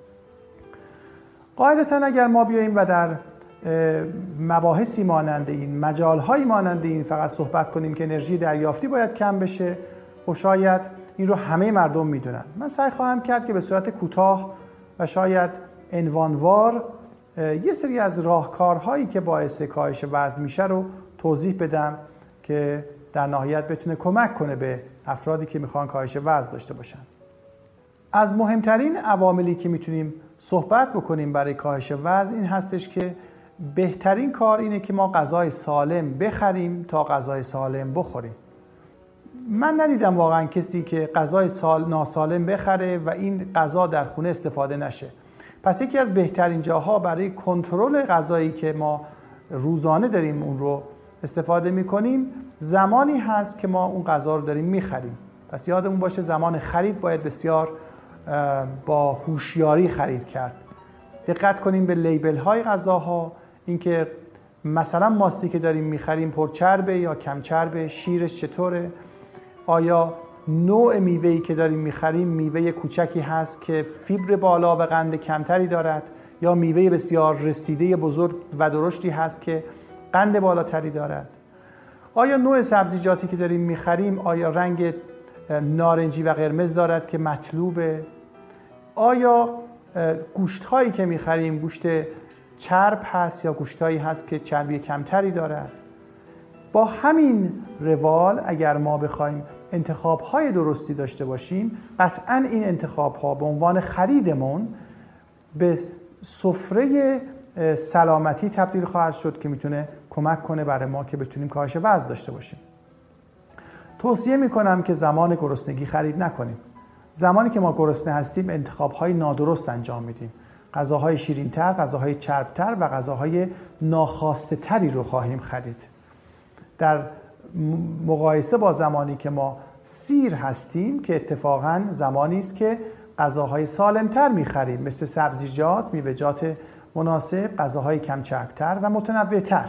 قاعدتا اگر ما بیاییم و در مباحثی مانند این، مجالهایی مانند این فقط صحبت کنیم که انرژی دریافتی باید کم بشه، و شاید این رو همه مردم میدونن، من سعی خواهم کرد که به صورت کوتاه و شاید عنوانوار یه سری از راهکارهایی که باعث کاهش وزن میشه رو توضیح بدم که در نهایت بتونه کمک کنه به افرادی که میخوان کاهش وزن داشته باشن. از مهمترین عواملی که میتونیم صحبت بکنیم برای کاهش وزن این هستش که بهترین کار اینه که ما غذای سالم بخریم تا غذای سالم بخوریم. من ندیدم واقعا کسی که غذای سال ناسالم بخره و این غذا در خونه استفاده نشه. پس یکی از بهترین جاها برای کنترل غذایی که ما روزانه داریم اون رو استفاده میکنیم زمانی هست که ما اون غذا رو داریم میخریم. پس یادمون باشه زمان خرید باید بسیار با هوشیاری خرید کرد. دقت کنیم به لیبل های غذاها، اینکه مثلا ماستی که داریم میخریم پرچربه یا کم چربه، شیرش چطوره، آیا نوع میوه‌ای که داریم میخریم میوه کوچکی هست که فیبر بالا و قند کمتری دارد، یا میوه بسیار رسیده بزرگ و درشتی هست که قند بالاتری دارد. آیا نوع سبزیجاتی که داریم میخریم آیا رنگ نارنجی و قرمز دارد که مطلوبه؟ آیا گوشت هایی که میخریم گوشت چرب هست یا گوشت هایی هست که چربی کمتری دارد؟ با همین روال اگر ما بخوایم انتخاب های درستی داشته باشیم، قطعا این انتخاب ها به عنوان خریدمون به سفره سلامتی تبدیل خواهد شد که میتونه کمک کنه برای ما که بتونیم کاهش وزن داشته باشیم. توصیه میکنم که زمان گرسنگی خرید نکنیم. زمانی که ما گرسنه هستیم انتخاب‌های نادرست انجام میدیم. غذاهای شیرین‌تر، غذاهای چرب‌تر و غذاهای ناخواسته تری رو خواهیم خرید. در مقایسه با زمانی که ما سیر هستیم که اتفاقاً زمانی است که غذاهای سالم‌تر می‌خریم، مثل سبزیجات، میوه‌جات مناسب، غذاهای کم چرب‌تر و متنوع‌تر.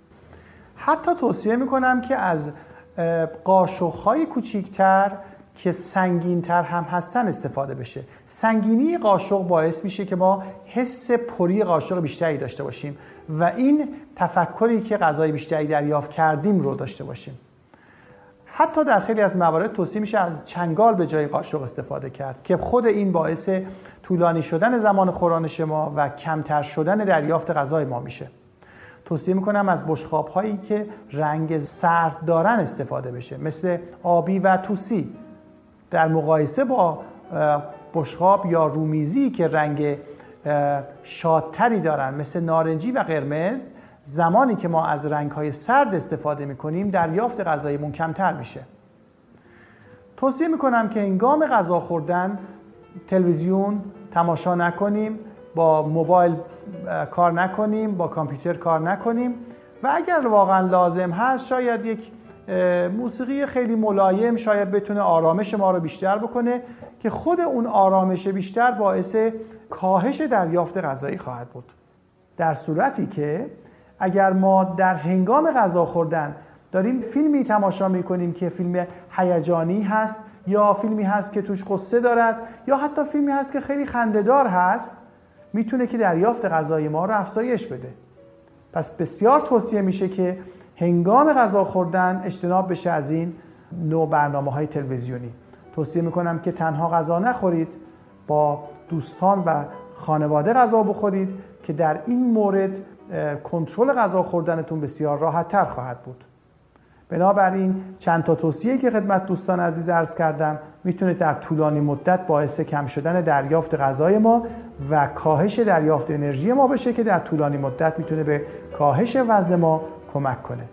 حتی توصیه می‌کنم که از قاشق‌های کوچیک‌تر که سنگین‌تر هم هستن استفاده بشه. سنگینی قاشق باعث میشه که ما حس پری قاشق بیشتری داشته باشیم و این تفکری که غذای بیشتری دریافت کردیم رو داشته باشیم. حتی در خیلی از موارد توصیه میشه از چنگال به جای قاشق استفاده کرد که خود این باعث طولانی شدن زمان خورانش ما و کمتر شدن دریافت غذای ما میشه. توصیه میکنم از بشقاب هایی که رنگ سرد دارن استفاده بشه، مثل آبی و توسی، در مقایسه با بشقاب یا رومیزی که رنگ شادتری دارن مثل نارنجی و قرمز. زمانی که ما از رنگ‌های سرد استفاده می‌کنیم دریافت غذاییمون کمتر میشه. توصیه می‌کنم که هنگام غذا خوردن تلویزیون تماشا نکنیم، با موبایل کار نکنیم، با کامپیوتر کار نکنیم و اگر واقعا لازم هست شاید یک موسیقی خیلی ملایم شاید بتونه آرامش ما رو بیشتر بکنه که خود اون آرامش بیشتر باعث کاهش دریافت غذایی خواهد بود. در صورتی که اگر ما در هنگام غذا خوردن داریم فیلمی تماشا میکنیم که فیلم هیجانی هست یا فیلمی هست که توش قصه دارد یا حتی فیلمی هست که خیلی خنده‌دار هست، میتونه که دریافت غذایی ما رو افزایش بده. پس بسیار توصیه میشه که هنگام غذا خوردن اجتناب بشه از این نوع برنامه‌های تلویزیونی. توصیه میکنم که تنها غذا نخورید، با دوستان و خانواده غذا بخورید که در این مورد کنترل غذا خوردنتون بسیار راحت تر خواهد بود. بنابراین چند تا توصیه که خدمت دوستان عزیز عرض کردم میتونه در طولانی مدت باعث کم شدن دریافت غذای ما و کاهش دریافت انرژی ما بشه که در طولانی مدت میتونه به کاهش وزن ما کمک کنه.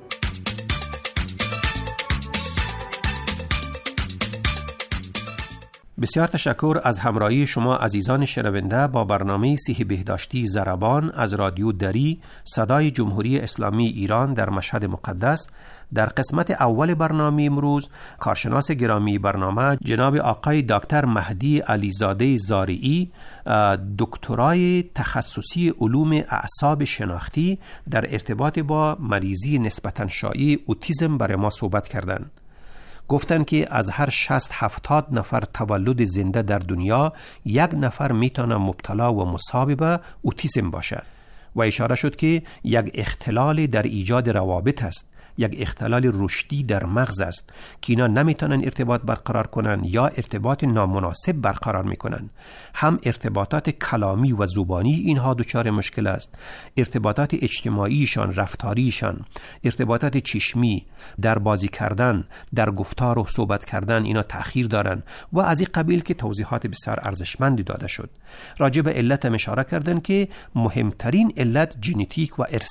بسیار تشکر از همراهی شما عزیزان شنونده با برنامه صحی بهداشتی ضربان از رادیو دری صدای جمهوری اسلامی ایران در مشهد مقدس. در قسمت اول برنامه امروز کارشناس گرامی برنامه جناب آقای دکتر مهدی علیزاده زارعی، دکترای تخصصی علوم اعصاب شناختی در ارتباط با مریضی نسبتاً شایع اوتیسم برای ما صحبت کردند. گفتن که از هر شصت هفتاد نفر تولد زنده در دنیا یک نفر میتونه مبتلا و مصاب به اوتیسم باشه و اشاره شد که یک اختلال در ایجاد روابط است، یک اختلال رشدی در مغز است که اینا نمیتونن ارتباط برقرار کنن یا ارتباط نامناسب برقرار میکنن. هم ارتباطات کلامی و زبانی اینها دچار مشکل است، ارتباطات اجتماعیشان، رفتاریشان، ارتباطات چشمی، در بازی کردن، در گفتار و صحبت کردن اینا تأخیر دارن و از این قبیل که توضیحات بسیار ارزشمندی داده شد. راجع به علت هم اشاره کردن که مهمترین علت ژنتیک و ارث است.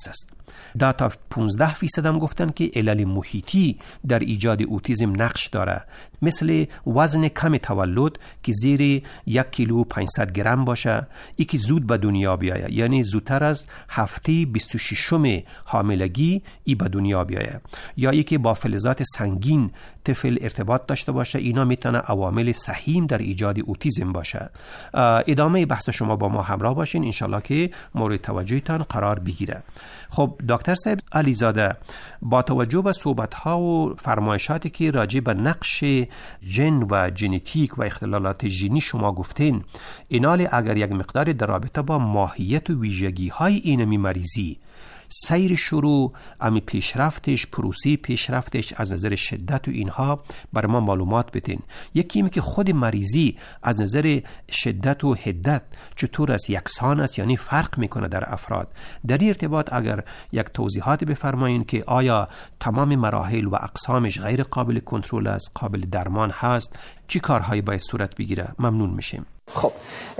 ده تا پانزده فیصد هم گفتن که علل محیطی در ایجاد اوتیسم نقش داره، مثل وزن کم تولد که زیر یک کیلو و پانصد گرم باشه، ای که زود به دنیا بیایه، یعنی زودتر از هفته بیست و ششم حاملگی ای به دنیا بیایه، یا ای که با فلزات سنگین طفل ارتباط داشته باشه. اینا میتونه عوامل سهیم در ایجاد اوتیسم باشه. ادامه بحث شما با ما همراه باشین، انشالله که مورد توجهتان قرار بگیره. خب دکتر صاحب علیزاده، با توجه به صحبت‌ها و فرمایشاتی که راجع به نقش ژن و ژنتیک و اختلالات ژنی شما گفتین، اینال اگر یک مقدار در رابطه با ماهیت و ویژگی‌های این مریضی، سیر شروع، امی پیشرفتش، پروسی پیشرفتش از نظر شدت و اینها بر ما معلومات بدین. یکی که خود مریضی از نظر شدت و حدت چطور است، یکسان است یعنی فرق میکنه در افراد. در این ارتباط اگر یک توضیحات بفرمایین که آیا تمام مراحل و اقسامش غیر قابل کنترل است، قابل درمان هست، چی کارهایی باید صورت بگیره؟ ممنون میشیم. خب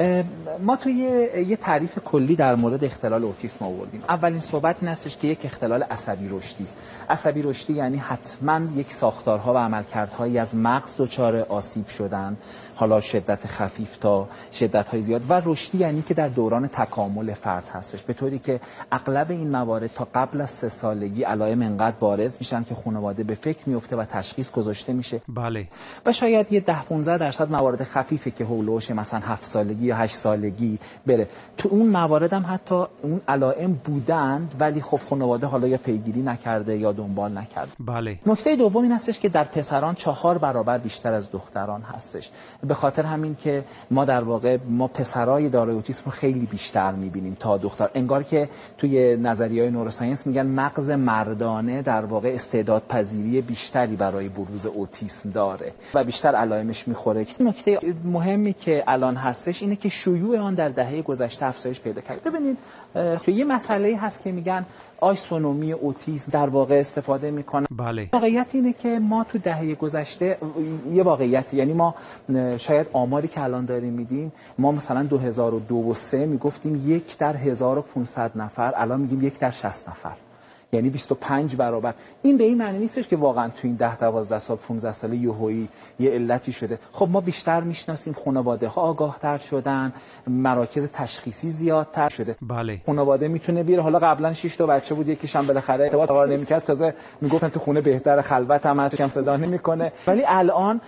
ما توی یه تعریف کلی در مورد اختلال اوتیسم آوردیم. اولین صحبت این هستش که یک اختلال عصبی رشدی است. عصبی رشدی یعنی حتما یک ساختارها و عملکردهایی از مغز دچار آسیب شدن، حالا شدت خفیف تا شدت‌های زیاد، و رشدی یعنی که در دوران تکامل فرد هستش، به طوری که اغلب این موارد تا قبل از سه سالگی علائم انقدر بارز میشن که خانواده به فکر میفته و تشخیص گذاشته میشه. بله. و شاید یه ده پانزده درصد موارد خفیفه که هولوش مثلا هفت سالگی یا هشت سالگی بره. تو اون موارد هم حتی اون علائم بودند ولی خب خانواده حالا یا پیگیری نکرده یا دنبال نکرده. بله. نکته دوم این هستش که در پسران چهار برابر بیشتر از دختران هستش. به خاطر همین که ما در واقع ما پسرای دارای اوتیسم رو خیلی بیشتر می‌بینیم تا دختر. انگار که توی نظریه‌های نوروساینس میگن مغز مردانه در واقع استعداد پذیری بیشتری برای بروز اوتیسم داره و بیشتر علائمش میخوره. نکته مهمی که الان هستش اینه که شیوع آن در دهه گذشته افزایش پیدا کرده. ببینید تو یه مسئله هست که میگن آیسونومی اوتیسم در واقع استفاده میکنن. بله. واقعیت اینه که ما تو دهه گذشته یه واقعیت، یعنی ما شاید آماری که الان داریم میدیم، ما مثلا دو هزار و دو و سه میگفتیم یک در هزار و پانصد نفر، الان میگیم یک در شصت نفر، یعنی بیست و پنج برابر. این به این معنی نیستش که واقعا تو این ده دوازده سال پانزده ساله یهویی یه علتی شده. خب ما بیشتر میشناسیم، خانواده ها آگاه‌تر شدن، مراکز تشخیصی زیادتر شده. بله. خانواده میتونه بیره، حالا قبلا شش تا بچه بود یکیش هم بالاخره ارتباط قرار نمیکرد، تازه میگفتن تو خونه بهتر، خلوت هم هست، کم صدا نمیکنه، ولی الان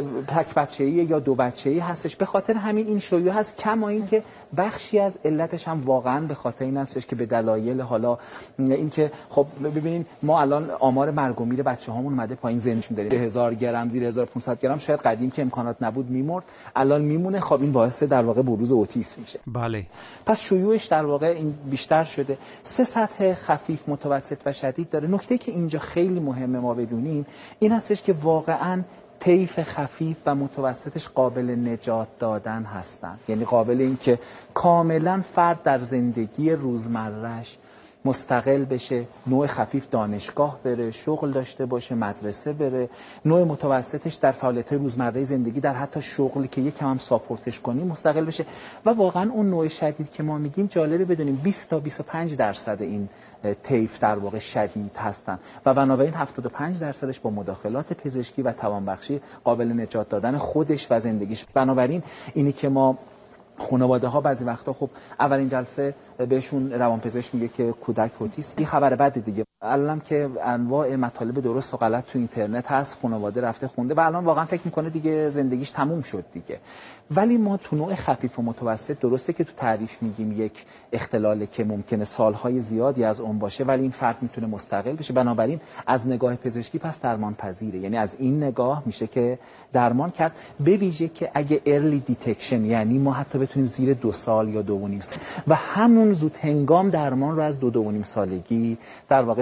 تک بچه‌ای یا دو بچه‌ای هستش. به خاطر همین این شیوع هست، کما اینکه بخشی از علتش هم واقعا به خاطر این هستش که به دلایل حالا اینکه خب ببینین ما الان آمار مرگ و میر بچه‌هامون اومده پایین، زنشون داریم هزار گرم زیر هزار و پانصد گرم، شاید قدیم که امکانات نبود میمرد، الان میمونه. خب این باعث در واقع بروز اوتیسم میشه. بله. پس شیوعش در واقع این بیشتر شده. سه سطح خفیف، متوسط و شدید داره. نکته که اینجا خیلی مهمه ما بدونیم این هستش که واقعاً طیف خفیف و متوسطش قابل نجات دادن هستن، یعنی قابل این که کاملا فرد در زندگی روزمرهش مستقل بشه، نوع خفیف دانشگاه بره، شغل داشته باشه، مدرسه بره، نوع متوسطش در فعالیت‌های روزمره زندگی، در حتی شغلی که یکم هم ساپورتش کنیم مستقل بشه. و واقعا اون نوع شدید که ما میگیم جالبه بدونیم بیست تا بیست و پنج درصد این طیف در واقع شدید هستن و بنابراین هفتاد و پنج درصدش با مداخلات پزشکی و توانبخشی قابل نجات دادن خودش و زندگیش. بنابراین اینی که ما خانواده ها بعضی وقتا خب اولین جلسه بهشون روانپزشک میگه که کودک اوتیسم، این خبر بده دیگه. الان که انواع مطالب درست و غلط تو اینترنت هست، خانواده رفته خونده و الان واقعا فکر میکنه دیگه زندگیش تموم شد دیگه. ولی ما تو نوع خفیف و متوسط، درسته که تو تعریف میگیم یک اختلاله که ممکنه سالهای زیادی از اون باشه، ولی این فرد میتونه مستقل بشه. بنابراین از نگاه پزشکی پس درمان پذیره، یعنی از این نگاه میشه که درمان کرد، به ویژه که اگه ارلی دیتکشن، یعنی ما حتی بتونیم زیر دو سال یا دو و نیم سال و همون زود هنگام درمان رو از دو دو و نیم سالگی در واقع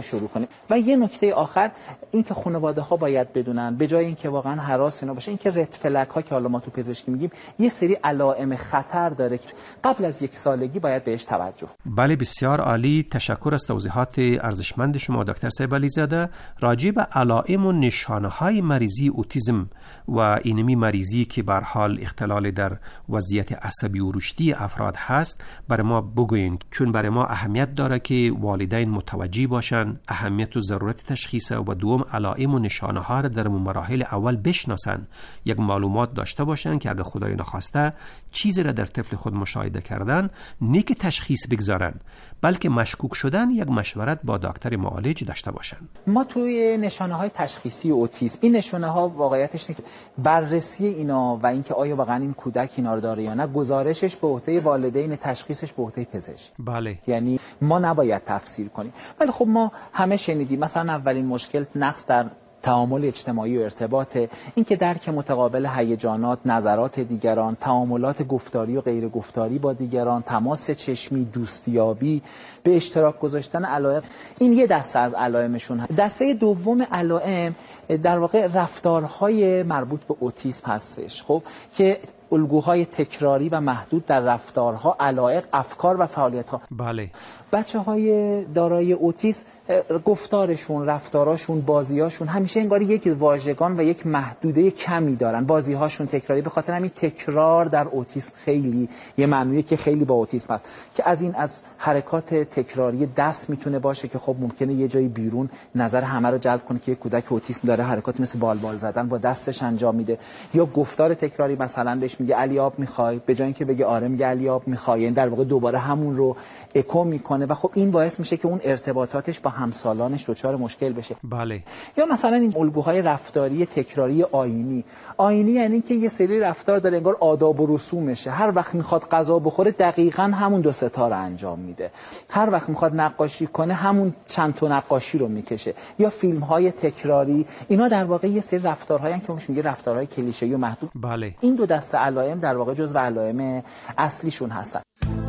شروع کنیم. و یه نکته آخر این که خانواده ها باید بدونن به جای اینکه واقعا هراس اینا باشه، این که رد فلک ها که حالا ما تو پزشکی میگیم یه سری علائم خطر داره که قبل از یک سالگی باید بهش توجه. بله بسیار عالی، تشکر از توضیحات ارزشمند شما دکتر صاحب علیزاده. راجع به علائم و نشانه های مریضی اوتیسم و اینمی مریضی که به هر حال اختلال در وضعیت عصبی و رشدی افراد هست برای ما بگوین، چون برای ما اهمیت داره که والدین متوجه باشن اهمیت و ضرورت تشخیص و دوم علائم و نشانه ها را در مراحل اول بشناسن، یک معلومات داشته باشن که اگه خدای نخواسته چیزی را در طفل خود مشاهده کردن نه که تشخیص بگذارن، بلکه مشکوک شدن یک مشورت با دکتر معالج داشته باشن. ما توی نشانه های تشخیصی اوتیسم، این نشانه ها واقعیتش اینه که بررسی اینا و اینکه آیا واقعا این کودک اینا رو داره یا نه گزارشش به عهده والدین، تشخیصش به عهده پزشک. بله. یعنی ما نباید تفسیر کنیم. ولی خب ما همه شنیدیم مثلا اولین مشکل نقص در تعامل اجتماعی و ارتباط، اینکه درک متقابل هیجانات، نظرات دیگران، تعاملات گفتاری و غیر گفتاری با دیگران، تماس چشمی، دوستیابی، به اشتراک گذاشتن علائم، این یه دسته از علائمشون هست. دسته دوم علائم در واقع رفتارهای مربوط به اوتیسم هستش، خب که الگوهای تکراری و محدود در رفتارها، علایق، افکار و فعالیت‌ها. بله. بچه‌های دارای اوتیسم گفتارشون، رفتاراشون، بازیاشون همیشه انگار یک واژگان و یک محدوده کمی دارن. بازی‌هاشون تکراری، به خاطر همین تکرار در اوتیسم خیلی یه معنیه که خیلی با اوتیسم هست، که از این از حرکات تکراری دست میتونه باشه که خب ممکنه یه جایی بیرون نظر همه رو جلب کنه که یک کودک اوتیسم داره حرکات مثل بال بال زدن با دستش انجام میده، یا گفتار تکراری مثلا بهش میگه علی آب میخوای، به جای اینکه بگه آره میگه علی آب میخوای، یعنی در واقع دوباره همون رو اکو میکنه و خب این باعث میشه که اون ارتباطاتش با همسالانش دچار مشکل بشه. بله. یا مثلا این الگوهای رفتاری تکراری آیینی. آیینی یعنی که یه سری رفتار داره انگار آداب و رسومشه، هر وقت میخواد غذا بخوره دقیقاً همون دو سه تا رو انجام میده، هر وقت میخواد نقاشی کنه همون چند تا نقاشی رو میکشه. یا فیلم‌های تکراری، اینا در واقع یه سری رفتارهایی هستن که میشه میگه رفتارهای کلیشه‌ای و محدود. بله. این دو دسته علائم در واقع جزو علائم اصلیشون هستن.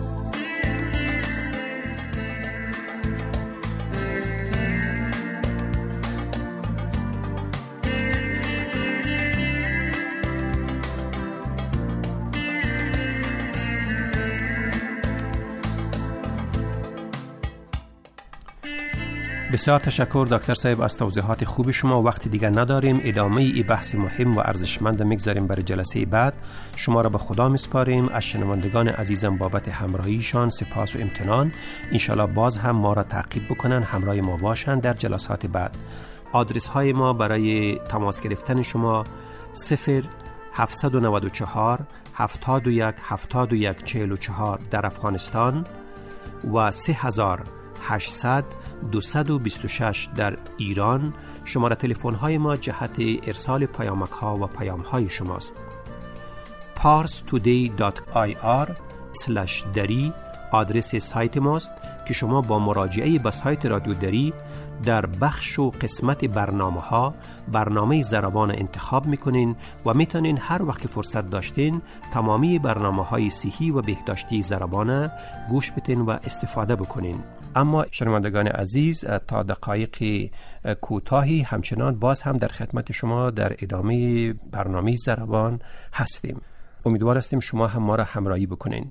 بسیار تشکر دکتر صاحب از توضیحات خوب شما. وقت دیگر نداریم، ادامه ای بحث مهم و ارزشمند میگذاریم برای جلسه بعد. شما را به خدا میسپاریم. از شنوندگان عزیزم بابت همراهیشان سپاس و امتنان. انشالله باز هم ما را تعقیب بکنن، همراه ما باشن در جلسات بعد. آدرس های ما برای تماس گرفتن شما صفر هفتصد و نود و چهار هفتاد و یک هفتاد و یک چهل و چهار در افغانستان و سه هزار هشتصد دویست و بیست و شش در ایران. شماره تلفن های ما جهت ارسال پیامک ها و پیام های شماست. پارس تودی دات آی آر اسلش دری آدرس سایت ماست که شما با مراجعه به سایت رادیو دری در بخش و قسمت برنامه ها برنامه زربان انتخاب میکنین و میتونین هر وقت فرصت داشتین تمامی برنامه های صحی و بهداشتی زربان گوش بدین و استفاده بکنین. اما شنوندگان عزیز تا دقایق کوتاهی همچنان باز هم در خدمت شما در ادامه برنامه زربان هستیم. امیدوار هستیم شما هم ما را همراهی بکنین.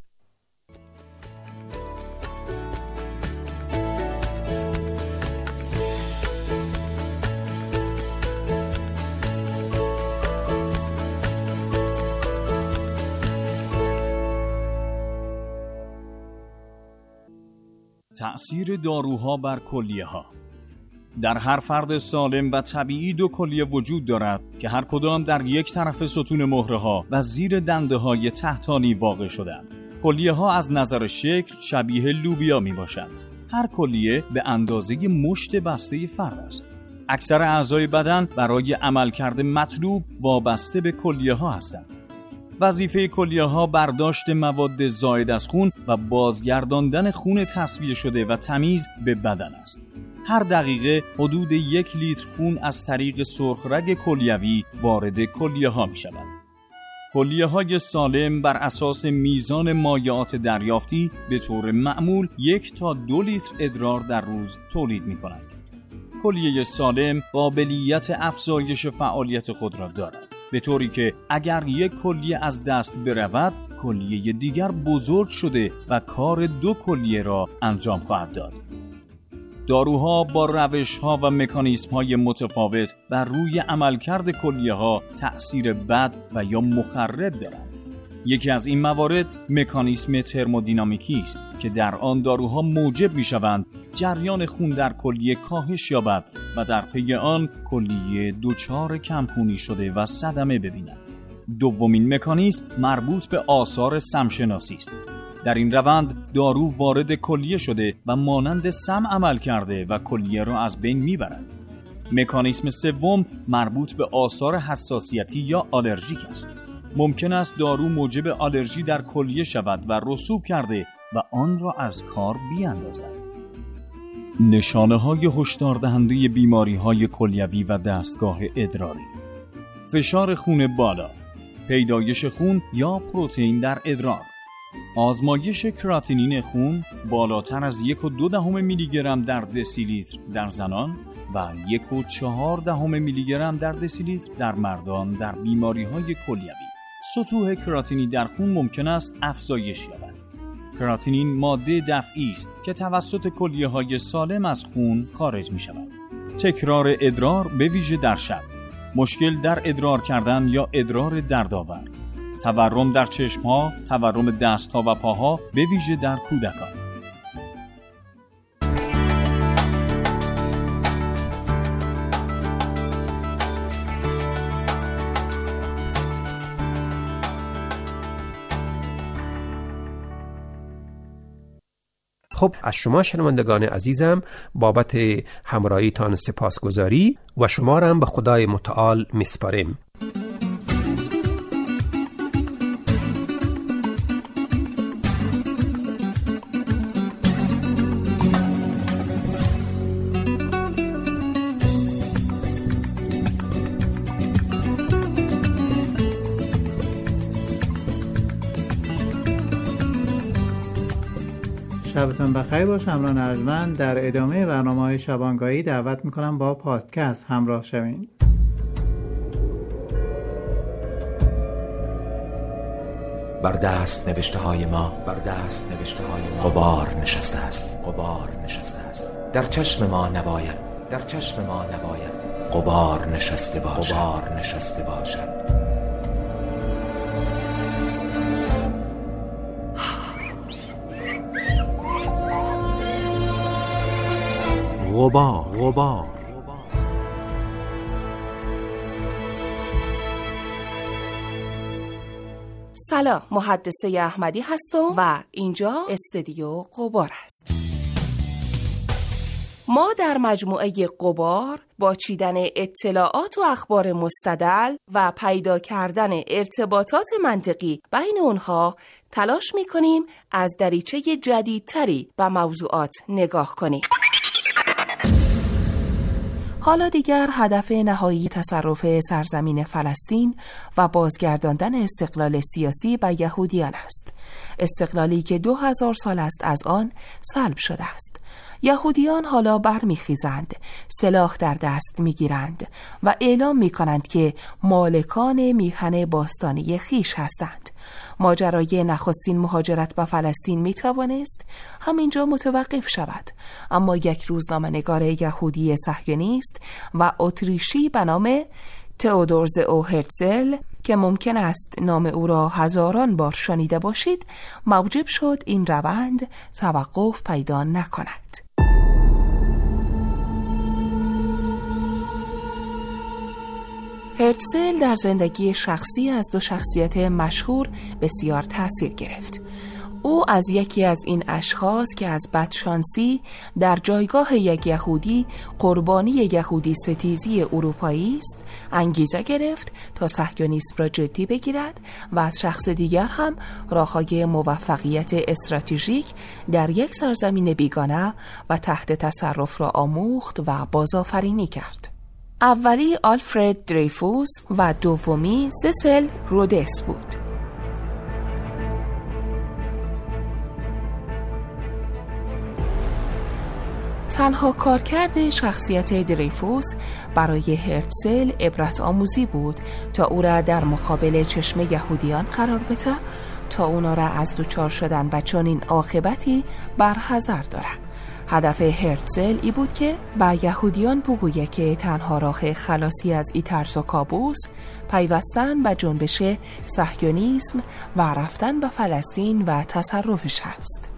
تأثیر داروها بر کلیه ها. در هر فرد سالم و طبیعی دو کلیه وجود دارد که هر کدام در یک طرف ستون مهره ها و زیر دنده های تحتانی واقع شدند. کلیه ها از نظر شکل شبیه لوبیا می باشند. هر کلیه به اندازه مشت بسته فرد است. اکثر اعضای بدن برای عملکرد مطلوب وابسته به کلیه ها هستند. وظیفه کلیه ها برداشت مواد زائد از خون و بازگرداندن خون تصفیه شده و تمیز به بدن است. هر دقیقه حدود یک لیتر خون از طریق سرخرگ کلیوی وارد کلیه ها می شود. کلیه های سالم بر اساس میزان مایعات دریافتی به طور معمول یک تا دو لیتر ادرار در روز تولید می کنند. کلیه سالم قابلیت افزایش فعالیت خود را دارد، به طوری که اگر یک کلیه از دست برود، کلیه دیگر بزرگ شده و کار دو کلیه را انجام خواهد داد. داروها با روش‌ها و مکانیزم‌های متفاوت بر روی عملکرد کلیه‌ها تأثیر بد و یا مخرب دارند. یکی از این موارد مکانیزم ترمودینامیکی است که در آن داروها موجب می‌شوند جریان خون در کلیه کاهش یابد و در پی آن کلیه دچار کمخونی شده و صدمه ببیند. دومین مکانیزم مربوط به آثار سمشناسی است. در این روند دارو وارد کلیه شده و مانند سم عمل کرده و کلیه را از بین میبرد. مکانیزم سوم مربوط به آثار حساسیتی یا آلرژیک است. ممکن است دارو موجب آلرژی در کلیه شود و رسوب کرده و آن را از کار بیاندازد. نشانه‌های هشدار دهنده بیماری‌های کلیوی و دستگاه ادراری: فشار خون بالا، پیدایش خون یا پروتئین در ادرار، آزمایش کراتینین خون بالاتر از یک و دو دهم میلی گرم در دسی لیتر در زنان و یک و چهار دهم میلی گرم در دسی لیتر در مردان در بیماری‌های کلیوی. سطوح کراتینی در خون ممکن است افزایش یابد. کراتینین ماده دفعی است که توسط کلیه‌های سالم از خون خارج می‌شود. تکرار ادرار به ویژه در شب، مشکل در ادرار کردن یا ادرار دردآور، تورم در چشم‌ها، تورم دست‌ها و پاها به ویژه در کودکان. خب از شما شنوندگان عزیزم بابت همراهیتان سپاسگزاری و شما را هم به خدای متعال میسپاریم. شبتون بخیر باش. امران ارجمند در ادامه برنامه‌های شبانگاهی دعوت میکنم با پادکست همراه شوین. بر دست نوشته های ما بر دست نوشته های ما غبار نشسته است غبار نشسته است در چشم ما نباید در چشم ما نباید غبار نشسته باشد غبار نشسته باشد. غبار غبار سلام، محدثه احمدی هستم و اینجا استودیو غبار است. ما در مجموعه غبار با چیدن اطلاعات و اخبار مستدل و پیدا کردن ارتباطات منطقی بین اونها تلاش می‌کنیم از دریچه جدیدتری به موضوعات نگاه کنیم. حالا دیگر هدف نهایی تصرف سرزمین فلسطین و بازگرداندن استقلال سیاسی به یهودیان است. استقلالی که دو هزار سال است از آن سلب شده است. یهودیان حالا برمیخیزند، سلاح در دست میگیرند و اعلام میکنند که مالکان میهن باستانی خیش هستند. ماجرای نخستین مهاجرت به فلسطین می توانست همینجا متوقف شود، اما یک روزنامه‌نگار یهودی صهیونیست و اتریشی به نام تئودور او هرتزل که ممکن است نام او را هزاران بار شنیده باشید، موجب شد این روند توقف پیدا نکند. هرتزل در زندگی شخصی از دو شخصیت مشهور بسیار تأثیر گرفت. او از یکی از این اشخاص که از بدشانسی در جایگاه یک یهودی قربانی یهودی ستیزی اروپایی است انگیزه گرفت تا صهیونیسم را جدی بگیرد و از شخص دیگر هم راه‌های موفقیت استراتژیک در یک سرزمین بیگانه و تحت تصرف را آموخت و بازآفرینی کرد. اولی آلفرد دریفوس و دومی سیسل رودس بود. تنها کارکرد شخصیت دریفوس برای هرتزل عبرت آموزی بود تا او را در مقابل چشم یهودیان قرار بده تا اونا را از دوچار شدن و چنین عاقبتی برحذر داره. هدف هرتزل ای بود که به یهودیان بگویه که تنها راه خلاصی از این ترس و کابوس پیوستن به جنبش صهیونیسم و رفتن به فلسطین و تصرفش هست.